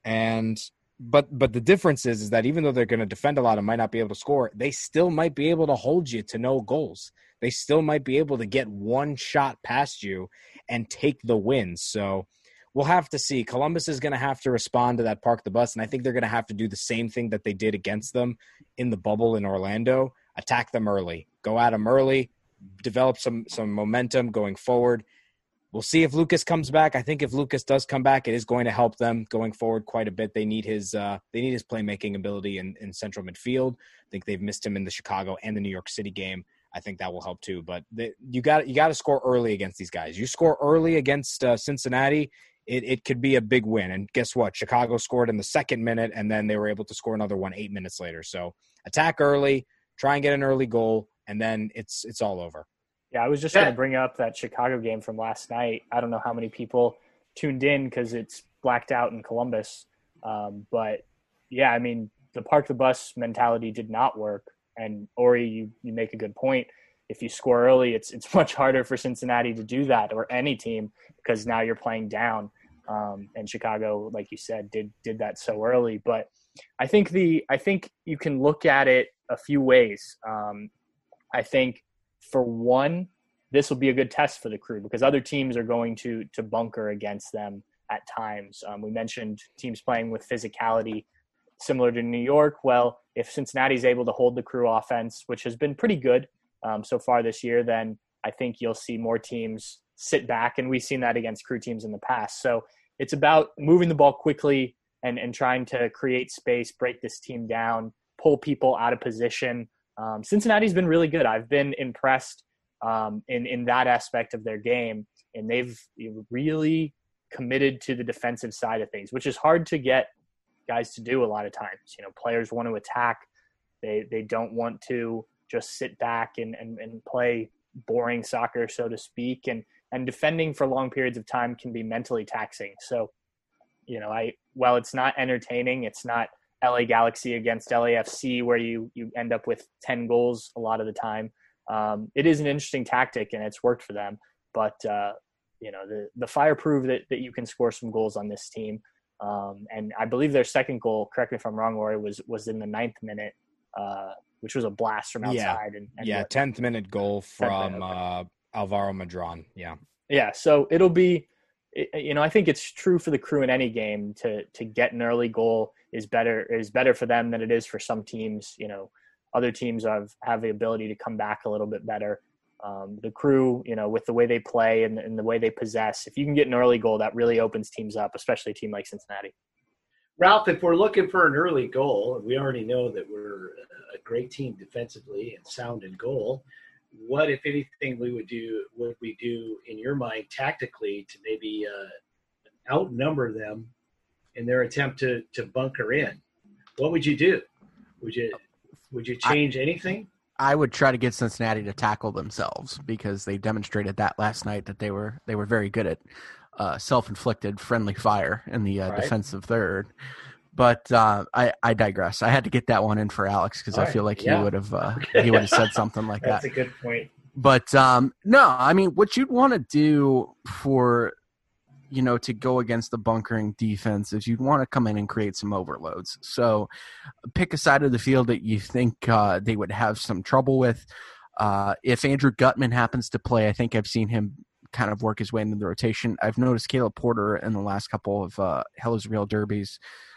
the difference is that even though they're going to defend a lot and might not be able to score, they still might be able to hold you to no goals. They still might be able to get one shot past you and take the win. So we'll have to see. Columbus is going to have to respond to that park the bus, and I think they're going to have to do the same thing that they did against them in the bubble in Orlando. Attack them early. Go at them early. Develop some momentum going forward. We'll see if Lucas comes back. I think if Lucas does come back, it is going to help them going forward quite a bit. They need his playmaking ability in central midfield. I think they've missed him in the Chicago and the New York City game. I think that will help too. But you got to score early against these guys. You score early against Cincinnati, it could be a big win. And guess what? Chicago scored in the second minute, and then they were able to score another one 8 minutes later. So attack early, try and get an early goal, and then it's all over. Yeah, I was just going to bring up that Chicago game from last night. I don't know how many people tuned in because it's blacked out in Columbus. But, yeah, I mean, the park the bus mentality did not work. And, Ori, you make a good point. If you score early, it's much harder for Cincinnati to do that, or any team, because now you're playing down. And Chicago, like you said, did that so early. But I think you can look at it a few ways. I think, for one, this will be a good test for the Crew because other teams are going to bunker against them at times. We mentioned teams playing with physicality similar to New York. Well, if Cincinnati's able to hold the Crew offense, which has been pretty good so far this year, then I think you'll see more teams sit back, and we've seen that against Crew teams in the past. So it's about moving the ball quickly and trying to create space, break this team down, pull people out of position. Cincinnati's been really good. I've been impressed in that aspect of their game, and they've really committed to the defensive side of things, which is hard to get guys to do a lot of times. Players want to attack. They don't want to just sit back and play boring soccer, so to speak. And defending for long periods of time can be mentally taxing. So, while it's not entertaining, it's not LA Galaxy against LAFC where you end up with 10 goals a lot of the time. It is an interesting tactic, and it's worked for them. But, the Fire proved that you can score some goals on this team. And I believe their second goal, correct me if I'm wrong, Rory, was in the 9th minute, which was a blast from outside. Yeah, 10th minute goal from Alvaro Madron. Yeah. Yeah, so it'll be – I think it's true for the Crew in any game to get an early goal is better for them than it is for some teams. Other teams have the ability to come back a little bit better. The Crew, with the way they play and the way they possess, if you can get an early goal, that really opens teams up, especially a team like Cincinnati. Ralph, if we're looking for an early goal, we already know that we're a great team defensively and sound in goal. What, if anything, would we do in your mind tactically to maybe outnumber them in their attempt to bunker in, what would you do? Would you change anything? I would try to get Cincinnati to tackle themselves, because they demonstrated that last night, that they were very good at self-inflicted friendly fire in the defensive third. But I digress. I had to get that one in for Alex, because I feel like he would have said something like That's that. a good point. But no, I mean, what you'd want to do for, to go against the bunkering defense is you'd want to come in and create some overloads. So pick a side of the field that you think they would have some trouble with. If Andrew Gutman happens to play, I think I've seen him kind of work his way into the rotation. I've noticed Caleb Porter in the last couple of Hell is Real derbies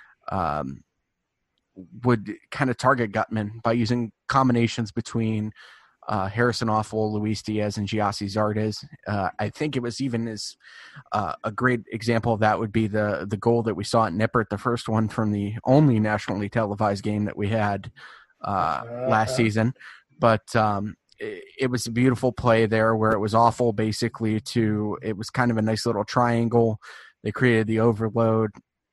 would kind of target Gutman by using combinations between Harrison Offal, Luis Diaz, and Giassi Zardes. I think it was even as a great example of that would be the goal that we saw at Nippert, the first one from the only nationally televised game that we had last season. But it was a beautiful play there where it was Offal basically it was kind of a nice little triangle. They created the overload.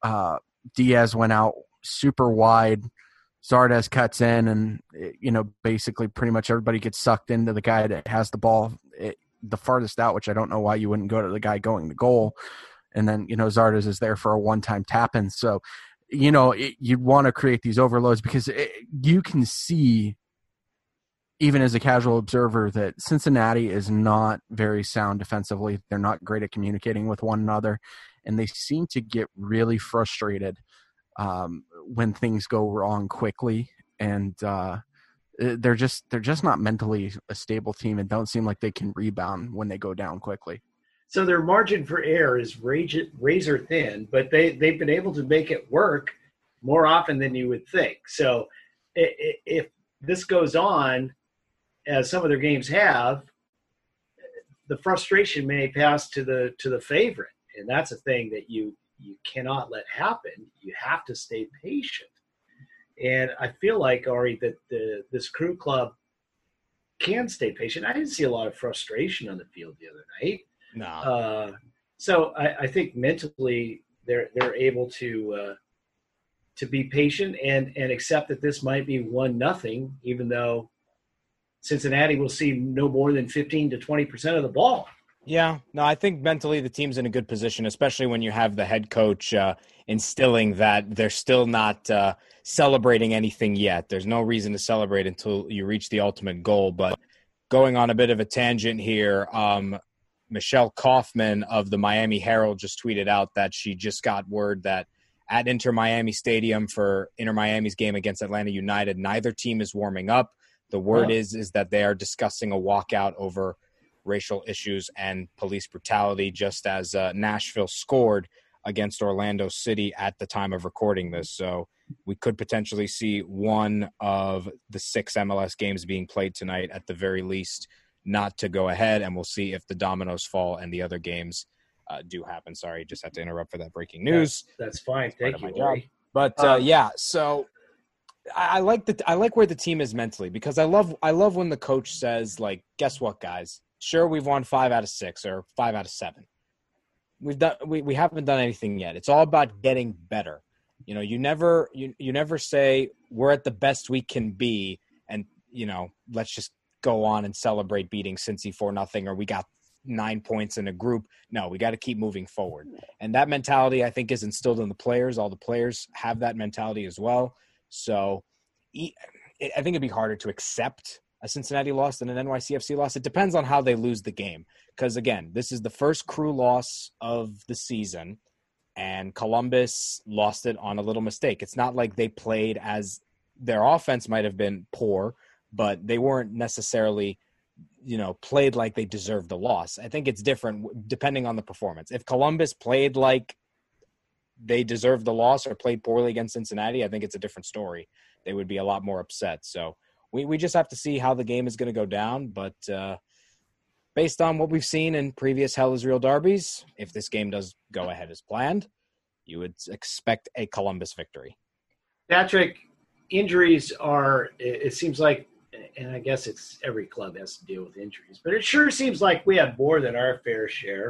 Diaz went out super wide. Zardes cuts in, and basically pretty much everybody gets sucked into the guy that has the ball the farthest out, which I don't know why you wouldn't go to the guy going to goal. And then Zardes is there for a one-time tap-in. So you'd want to create these overloads, because you can see, even as a casual observer, that Cincinnati is not very sound defensively. They're not great at communicating with one another, and they seem to get really frustrated when things go wrong quickly, and they're just not mentally a stable team, and don't seem like they can rebound when they go down quickly. So their margin for error is razor thin, but they've been able to make it work more often than you would think. So if this goes on, as some of their games have, the frustration may pass to the favorite, and that's a thing that you cannot let happen. You have to stay patient. And I feel like, Ari, that this Crew Club can stay patient. I didn't see a lot of frustration on the field the other night. No. So I think mentally they're able to be patient and accept that this might be 1-0, even though Cincinnati will see no more than 15 to 20% of the ball. Yeah, no, I think mentally the team's in a good position, especially when you have the head coach instilling that they're still not celebrating anything yet. There's no reason to celebrate until you reach the ultimate goal. But going on a bit of a tangent here, Michelle Kaufman of the Miami Herald just tweeted out that she just got word that at Inter Miami Stadium for Inter Miami's game against Atlanta United, neither team is warming up. The word is that they are discussing a walkout over racial issues and police brutality, just as Nashville scored against Orlando City at the time of recording this. So we could potentially see one of the 6 MLS games being played tonight at the very least not to go ahead, and we'll see if the dominoes fall and the other games do happen. Sorry, just had to interrupt for that breaking news. That's fine. Thank you, Ori. But so I like where the team is mentally, because I love when the coach says, like, guess what, guys? Sure, we've won 5 out of 6 or 5 out of 7. We haven't done anything yet. It's all about getting better. You never say we're at the best we can be, and let's just go on and celebrate beating Cincy 4-0, or we got 9 points in a group. No, we got to keep moving forward, and that mentality I think is instilled in the players. All the players have that mentality as well. So I think it'd be harder to accept a Cincinnati loss than an NYCFC loss. It depends on how they lose the game. Because, again, this is the first Crew loss of the season, and Columbus lost it on a little mistake. It's not like they played as – their offense might have been poor, but they weren't necessarily, played like they deserved the loss. I think it's different depending on the performance. If Columbus played like they deserved the loss or played poorly against Cincinnati, I think it's a different story. They would be a lot more upset. So we just have to see how the game is going to go down. But based on what we've seen in previous Hell is Real derbies, if this game does go ahead as planned, you would expect a Columbus victory. Patrick, injuries are, it seems like, and I guess it's every club has to deal with injuries, but it sure seems like we have more than our fair share.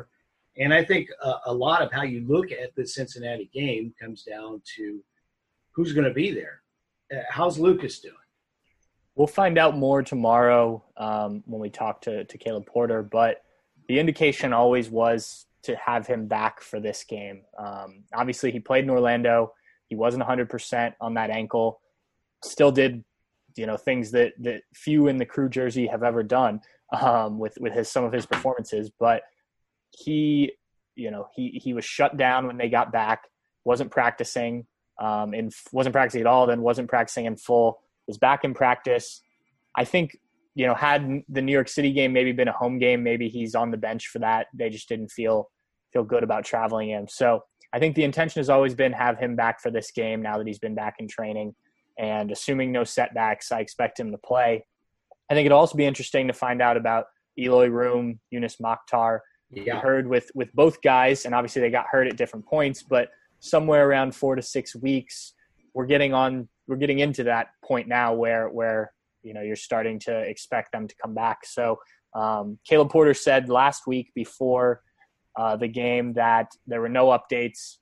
And I think a lot of how you look at the Cincinnati game comes down to who's going to be there. How's Lucas doing? We'll find out more tomorrow when we talk to Caleb Porter, but the indication always was to have him back for this game. Obviously, he played in Orlando. He wasn't 100% on that ankle. Still did, things that few in the Crew jersey have ever done with some of his performances. But he was shut down when they got back. Wasn't practicing, wasn't practicing at all. Then wasn't practicing in full. Was back in practice. I think, had the New York City game maybe been a home game, maybe he's on the bench for that. They just didn't feel good about traveling him. So I think the intention has always been have him back for this game now that he's been back in training. And assuming no setbacks, I expect him to play. I think it'll also be interesting to find out about Eloy Room, Yunus Mokhtar. Yeah. We heard with both guys, and obviously they got hurt at different points, but somewhere around 4 to 6 weeks, we're getting into that point now where you're starting to expect them to come back. So Caleb Porter said last week before the game that there were no updates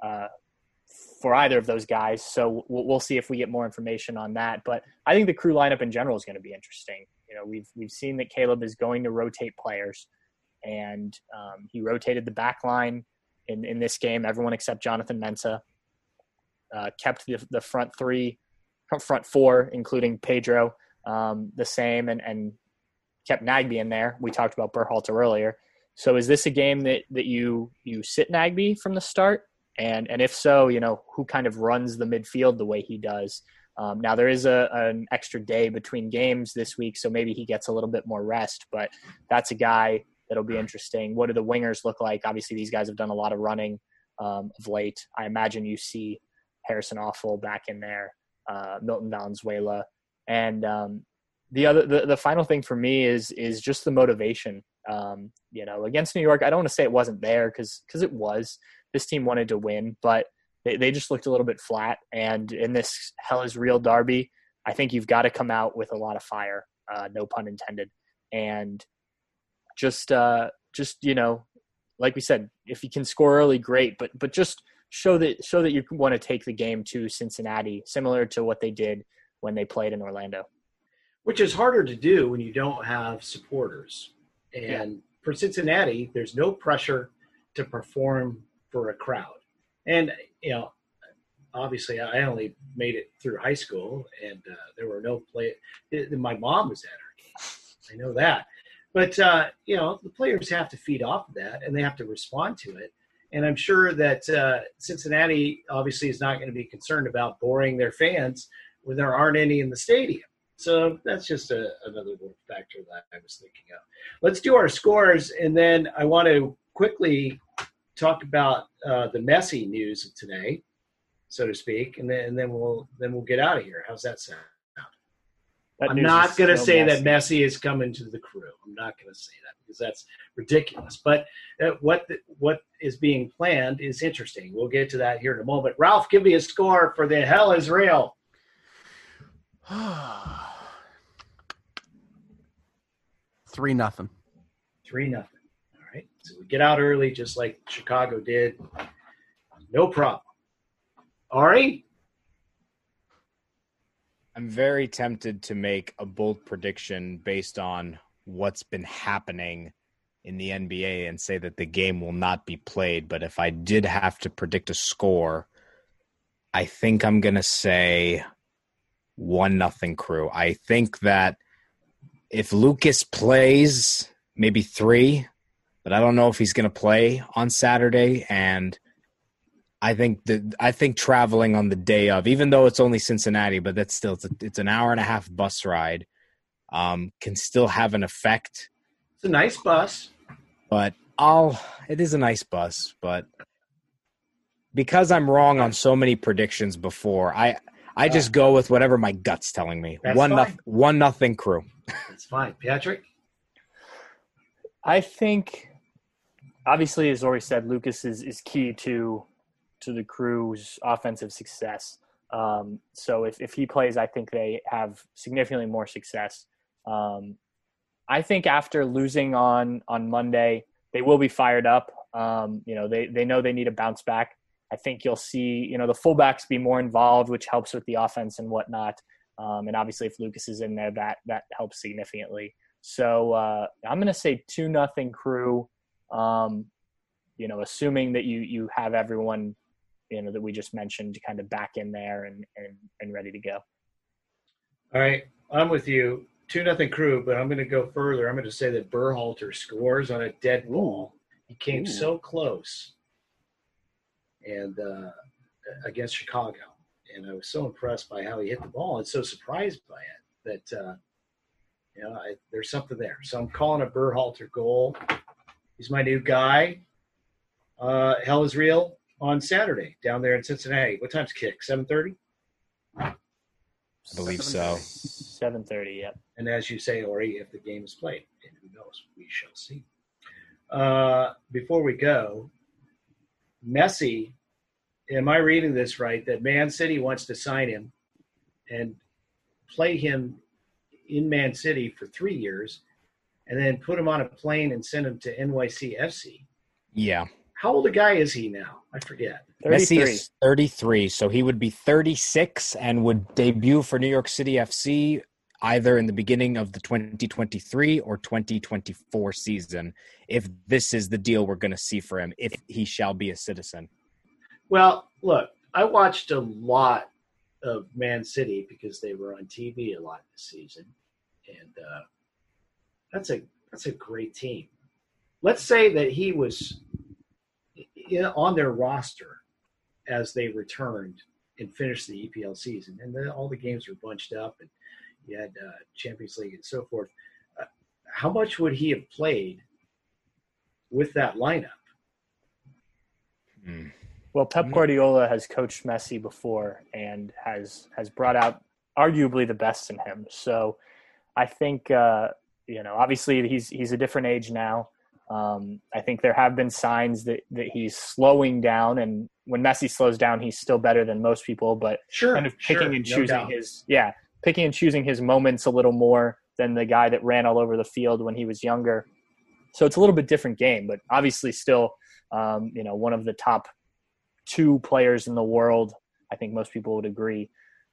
for either of those guys. So we'll see if we get more information on that. But I think the Crew lineup in general is going to be interesting. We've seen that Caleb is going to rotate players, and he rotated the back line in this game. Everyone except Jonathan Mensah. Kept the front four, including Pedro, the same, and kept Nagbe in there. We talked about Berhalter earlier. So is this a game that you sit Nagbe from the start? And if so, who kind of runs the midfield the way he does? Now there is an extra day between games this week, so maybe he gets a little bit more rest, but that's a guy that'll be interesting. What do the wingers look like? Obviously these guys have done a lot of running of late. I imagine you see Harrison Awful back in there, Milton Valenzuela. And the final thing for me is just the motivation. Against New York, I don't want to say it wasn't there because it was. This team wanted to win, but they just looked a little bit flat. And in this hell is real derby, I think you've got to come out with a lot of fire, no pun intended. And just like we said, if you can score early, great, but just show that you want to take the game to Cincinnati, similar to what they did when they played in Orlando. Which is harder to do when you don't have supporters. And for Cincinnati, there's no pressure to perform for a crowd. And, obviously I only made it through high school, and there were no my mom was at our game. I know that. But, the players have to feed off of that, and they have to respond to it. And I'm sure that Cincinnati obviously is not going to be concerned about boring their fans when there aren't any in the stadium. So that's just another little factor that I was thinking of. Let's do our scores, and then I want to quickly talk about the Messi news of today, so to speak, and then we'll get out of here. How's that sound? I'm not going to say that Messi is coming to the Crew. I'm not going to say that because that's ridiculous. But what is being planned is interesting. We'll get to that here in a moment. Ralph, give me a score for the Hell is Real. 3-0. 3-0. All right. So we get out early just like Chicago did. No problem. Ari? I'm very tempted to make a bold prediction based on what's been happening in the NBA and say that the game will not be played. But if I did have to predict a score, I think I'm going to say 1-0 Crew. I think that if Lucas plays, maybe 3, but I don't know if he's going to play on Saturday. And I think traveling on the day of, even though it's only Cincinnati, but that's still it's an hour and a half bus ride, can still have an effect. It's a nice bus, but it is a nice bus. But because I'm wrong on so many predictions before, I just go with whatever my gut's telling me. 1-0 Crew. That's fine, Patrick. I think, obviously, as Ori said, Lucas is key to the Crew's offensive success. So if he plays, I think they have significantly more success. I think after losing on Monday, they will be fired up. They know they need a bounce back. I think you'll see, the fullbacks be more involved, which helps with the offense and whatnot. And obviously if Lucas is in there, that helps significantly. So I'm going to say 2-0 Crew, assuming that you have everyone, that we just mentioned kind of back in there and ready to go. All right. I'm with you. 2-0 Crew, but I'm going to go further. I'm going to say that Berhalter scores on a dead ball. He came so close and against Chicago. And I was so impressed by how he hit the ball and so surprised by it that, there's something there. So I'm calling a Berhalter goal. He's my new guy. Hell is real on Saturday down there in Cincinnati. What time's kick? 7:30? I believe so. 7:30, yep. And as you say, Ori, if the game is played, and who knows, we shall see. Before we go, Messi, am I reading this right, that Man City wants to sign him and play him in Man City for 3 years and then put him on a plane and send him to NYCFC? Yeah. How old a guy is he now? I forget. 33. Messi is 33, so he would be 36 and would debut for New York City FC either in the beginning of the 2023 or 2024 season, if this is the deal we're going to see for him, if he shall be a citizen. Well, look, I watched a lot of Man City because they were on TV a lot this season, and that's a great team. Let's say that he was on their roster as they returned and finished the EPL season, and then all the games were bunched up, and you had Champions League and so forth. How much would he have played with that lineup? Well, Pep Guardiola has coached Messi before and has brought out arguably the best in him. So I think, obviously he's a different age now. I think there have been signs that he's slowing down, and when Messi slows down, he's still better than most people, but kind of picking and choosing his moments a little more than the guy that ran all over the field when he was younger. So it's a little bit different game, but obviously still, one of the top 2 players in the world. I think most people would agree.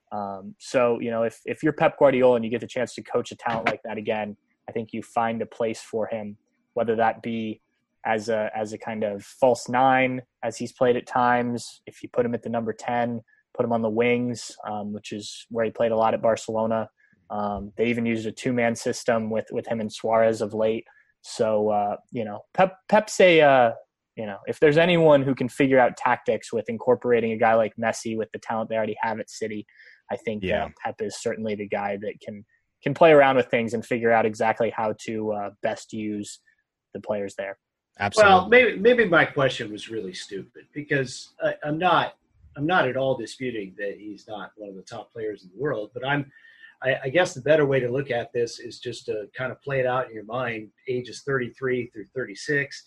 If you're Pep Guardiola and you get the chance to coach a talent like that again, I think you find a place for him, whether that be as a kind of false 9, as he's played at times. If you put him at the number 10, put him on the wings, which is where he played a lot at Barcelona. They even used a 2-man system with him and Suarez of late. So, Pep's if there's anyone who can figure out tactics with incorporating a guy like Messi with the talent they already have at City, I think Pep is certainly the guy that can play around with things and figure out exactly how to best use the players there. Absolutely. Well, maybe my question was really stupid because I'm not at all disputing that he's not one of the top players in the world, but I guess the better way to look at this is just to kind of play it out in your mind, ages 33 through 36.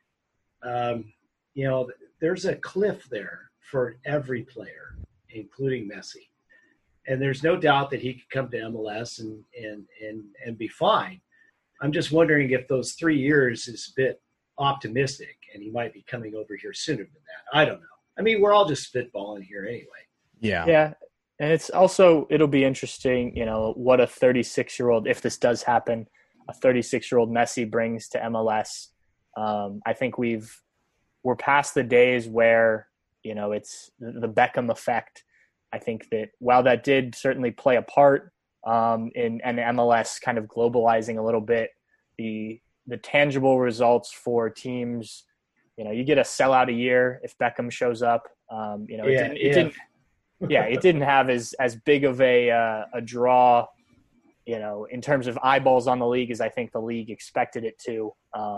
There's a cliff there for every player, including Messi. And there's no doubt that he could come to MLS and be fine. I'm just wondering if those 3 years is a bit optimistic and he might be coming over here sooner than that. I don't know. I mean, we're all just spitballing here anyway. Yeah. And it'll be interesting, what a 36-year-old, if this does happen, a 36-year-old Messi brings to MLS. I think we're past the days where, it's the Beckham effect. I think that while that did certainly play a part in MLS kind of globalizing a little bit, the tangible results for teams, you get a sellout a year if Beckham shows up. It didn't have as big of a draw, in terms of eyeballs on the league as I think the league expected it to.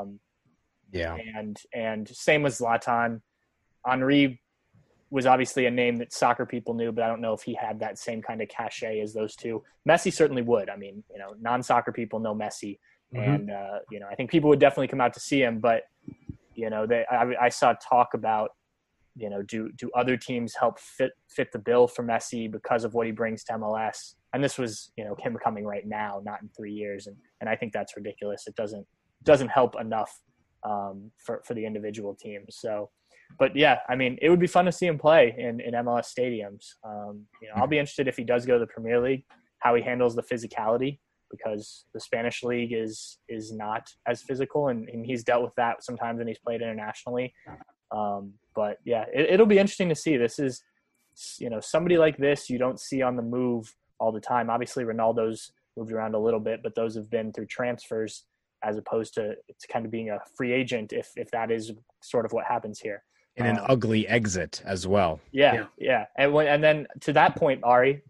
And same with Zlatan. Henry was obviously a name that soccer people knew, but I don't know if he had that same kind of cachet as those two. Messi certainly would. I mean, non-soccer people know Messi. Mm-hmm. And, I think people would definitely come out to see him, but, I saw talk about, do other teams help fit the bill for Messi because of what he brings to MLS? And this was, him coming right now, not in 3 years. And I think that's ridiculous. It doesn't help enough for the individual teams. So, but yeah, I mean, it would be fun to see him play in MLS stadiums. I'll be interested if he does go to the Premier League, how he handles the physicality, because the Spanish league is not as physical, and he's dealt with that sometimes when he's played internationally. But yeah, it'll be interesting to see. This is, somebody like this you don't see on the move all the time. Obviously, Ronaldo's moved around a little bit, but those have been through transfers as opposed to it's kind of being a free agent, if that is sort of what happens here. And an ugly exit as well. Yeah. And then to that point, Ori,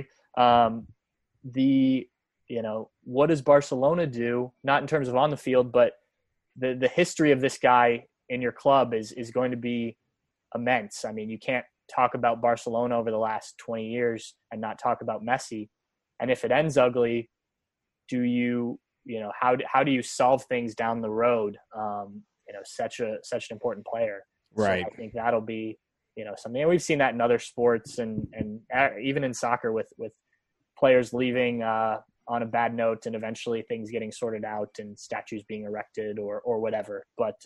what does Barcelona do? Not in terms of on the field, but the history of this guy in your club is going to be immense. I mean, you can't talk about Barcelona over the last 20 years and not talk about Messi. And if it ends ugly, how do you solve things down the road? Such an important player. Right. So I think that'll be, something. And we've seen that in other sports and even in soccer with players leaving on a bad note and eventually things getting sorted out and statues being erected or whatever. But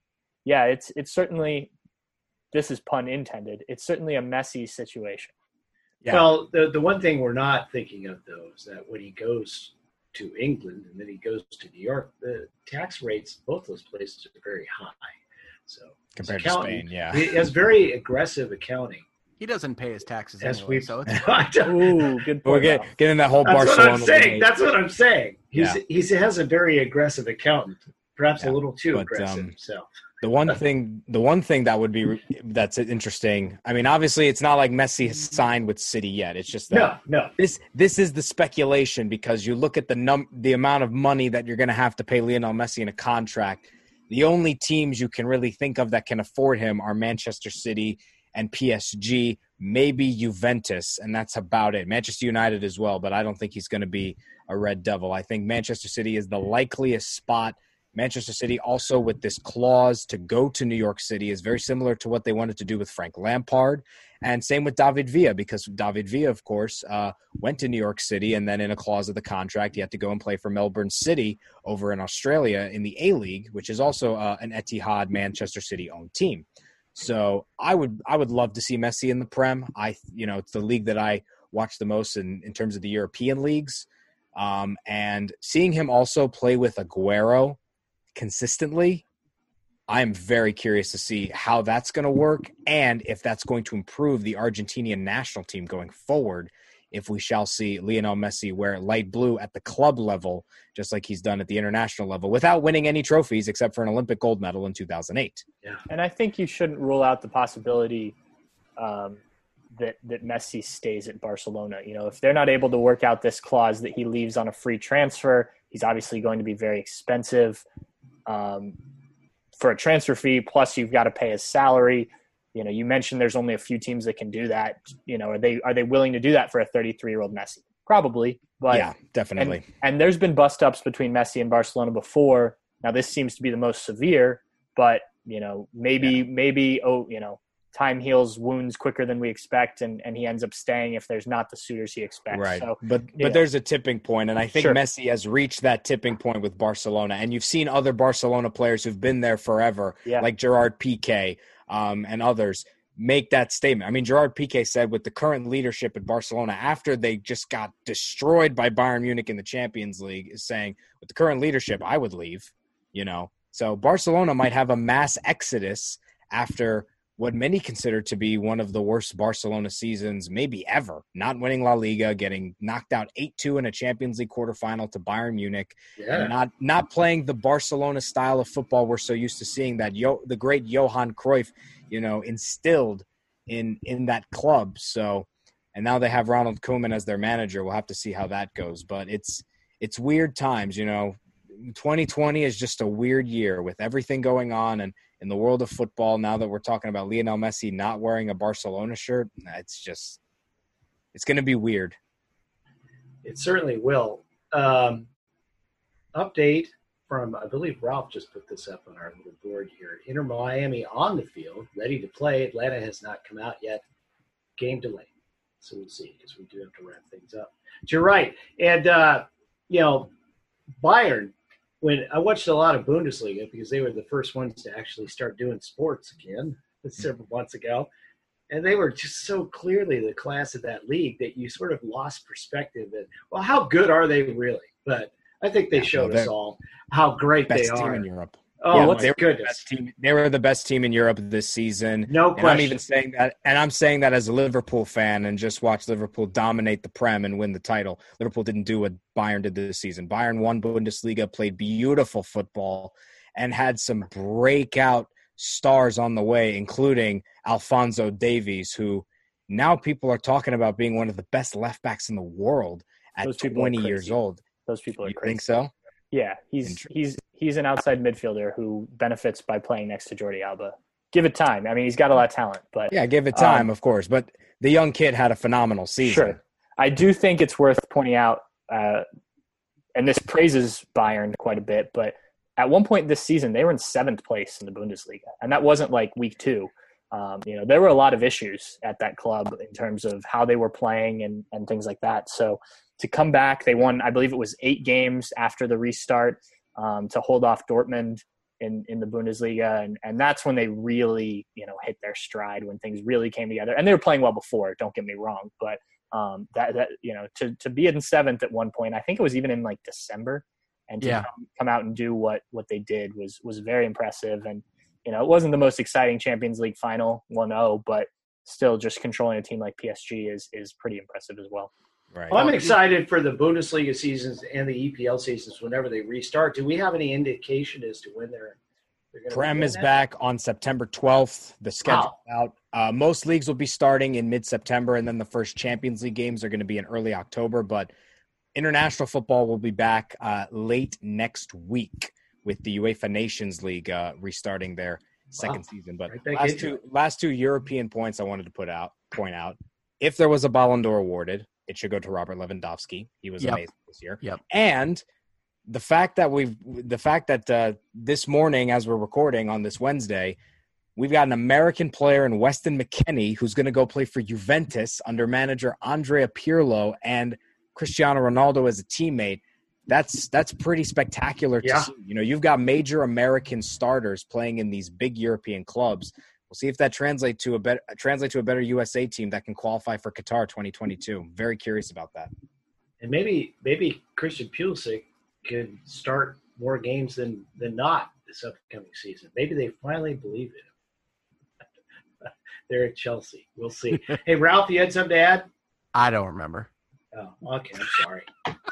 it's certainly, this is pun intended, it's certainly a messy situation. Yeah. Well, the one thing we're not thinking of, though, is that when he goes to England and then he goes to New York, the tax rates, both those places are very high. So compared to Spain, yeah. He has very aggressive accounting. He doesn't pay his taxes As anyway, we- so it's Ooh, good point. We're getting that whole That's Barcelona what I'm saying. debate. That's what I'm saying. He has a very aggressive accountant, perhaps a little too aggressive himself. The one thing that's interesting. I mean, obviously, it's not like Messi has signed with City yet. It's just that No. This is the speculation, because you look at the amount of money that you're going to have to pay Lionel Messi in a contract. The only teams you can really think of that can afford him are Manchester City and PSG, maybe Juventus, and that's about it. Manchester United as well, but I don't think he's going to be a Red Devil. I think Manchester City is the likeliest spot. Manchester City also with this clause to go to New York City is very similar to what they wanted to do with Frank Lampard. And same with David Villa, because David Villa, of course, went to New York City, and then in a clause of the contract, he had to go and play for Melbourne City over in Australia in the A-League, which is also an Etihad Manchester City-owned team. So I would love to see Messi in the Prem. It's the league that I watch the most in terms of the European leagues. And seeing him also play with Aguero consistently, I am very curious to see how that's going to work and if that's going to improve the Argentinian national team going forward, if we shall see Lionel Messi wear light blue at the club level, just like he's done at the international level, without winning any trophies except for an Olympic gold medal in 2008. Yeah. And I think you shouldn't rule out the possibility that Messi stays at Barcelona. If they're not able to work out this clause that he leaves on a free transfer, he's obviously going to be very expensive for a transfer fee, plus you've got to pay his salary. You mentioned there's only a few teams that can do that. Are they willing to do that for a 33-year-old Messi? Probably, but yeah, definitely. And there's been bust-ups between Messi and Barcelona before. Now this seems to be the most severe, but maybe time heals wounds quicker than we expect, and he ends up staying if there's not the suitors he expects. Right. So, but there's a tipping point, and I think Sure. Messi has reached that tipping point with Barcelona. And you've seen other Barcelona players who've been there forever, like Gerard Piqué and others, make that statement. I mean, Gerard Piqué said with the current leadership at Barcelona, after they just got destroyed by Bayern Munich in the Champions League, is saying, with the current leadership, I would leave. So Barcelona might have a mass exodus after what many consider to be one of the worst Barcelona seasons maybe ever, not winning La Liga, getting knocked out 8-2 in a Champions League quarterfinal to Bayern Munich, and not playing the Barcelona style of football we're so used to seeing that the great Johan Cruyff, instilled in that club. So, and now they have Ronald Koeman as their manager. We'll have to see how that goes, but it's weird times, 2020 is just a weird year with everything going on, and in the world of football, now that we're talking about Lionel Messi not wearing a Barcelona shirt, it's going to be weird. It certainly will. Update from, I believe Ralph just put this up on our little board here. Inter Miami on the field, ready to play. Atlanta has not come out yet. Game delay. So we'll see, because we do have to wrap things up. But you're right. And, Bayern, when I watched a lot of Bundesliga because they were the first ones to actually start doing sports again several months ago. And they were just so clearly the class of that league that you sort of lost perspective. And, well, how good are they really? But I think they showed us all how great they are. Best team in Europe. Oh, my goodness. They were the best team in Europe this season. No question. I'm even saying that, and I'm saying that as a Liverpool fan and just watch Liverpool dominate the Prem and win the title. Liverpool didn't do what Bayern did this season. Bayern won Bundesliga, played beautiful football, and had some breakout stars on the way, including Alphonso Davies, who now people are talking about being one of the best left backs in the world at 20 years old. Those people are you crazy. Think so? Yeah, he's an outside midfielder who benefits by playing next to Jordi Alba. Give it time. I mean, he's got a lot of talent, but yeah, give it time, of course. But the young kid had a phenomenal season. Sure, I do think it's worth pointing out, and this praises Bayern quite a bit. But at one point this season, they were in 7th place in the Bundesliga, and that wasn't like week 2. There were a lot of issues at that club in terms of how they were playing and things like that. So to come back, they won, I believe it was 8 games after the restart to hold off Dortmund in the Bundesliga. And that's when they really, hit their stride, when things really came together. And they were playing well before, don't get me wrong. But to be in 7th at one point, I think it was even in like December, and to come out and do what they did was very impressive. And, it wasn't the most exciting Champions League final, 1-0, but still just controlling a team like PSG is pretty impressive as well. Right. Well, I'm excited for the Bundesliga seasons and the EPL seasons whenever they restart. Do we have any indication as to when they're going to Prem is back on September 12th. The schedule out. Most leagues will be starting in mid-September, and then the first Champions League games are going to be in early October. But international football will be back late next week with the UEFA Nations League restarting their second season. But last two European points I wanted to point out. If there was a Ballon d'Or awarded, it should go to Robert Lewandowski. He was amazing this year. Yep. And the fact that this morning, as we're recording on this Wednesday, we've got an American player in Weston McKennie who's going to go play for Juventus under manager Andrea Pirlo and Cristiano Ronaldo as a teammate. That's pretty spectacular to see. You've got major American starters playing in these big European clubs. We'll see if that translates to a better USA team that can qualify for Qatar 2022. Very curious about that. And maybe Christian Pulisic could start more games than not this upcoming season. Maybe they finally believe in him. They're at Chelsea. We'll see. Hey, Ralph, you had something to add? I don't remember. Oh, okay. I'm sorry.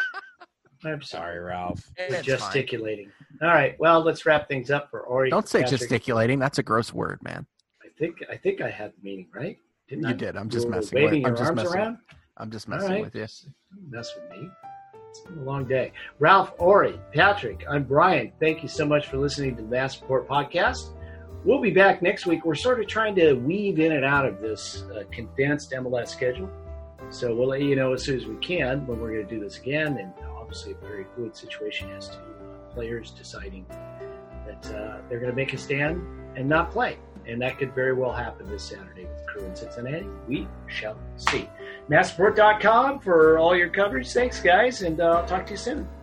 I'm sorry, Ralph. We're gesticulating. All right. Well, let's wrap things up for Ori. Don't say gesticulating. That's a gross word, man. I think I had the meeting right. Didn't I? You did. I'm just messing waving with. your arms around. I'm just messing with you. Don't mess with me. It's been a long day. Ralph, Ori, Patrick, I'm Brian. Thank you so much for listening to the Mass Report podcast. We'll be back next week. We're sort of trying to weave in and out of this condensed MLS schedule. So we'll let you know as soon as we can when we're going to do this again. And obviously a very fluid situation as to players deciding that they're going to make a stand and not play. And that could very well happen this Saturday with the Crew in Cincinnati. We shall see. MassReport.com for all your coverage. Thanks, guys, and I'll talk to you soon.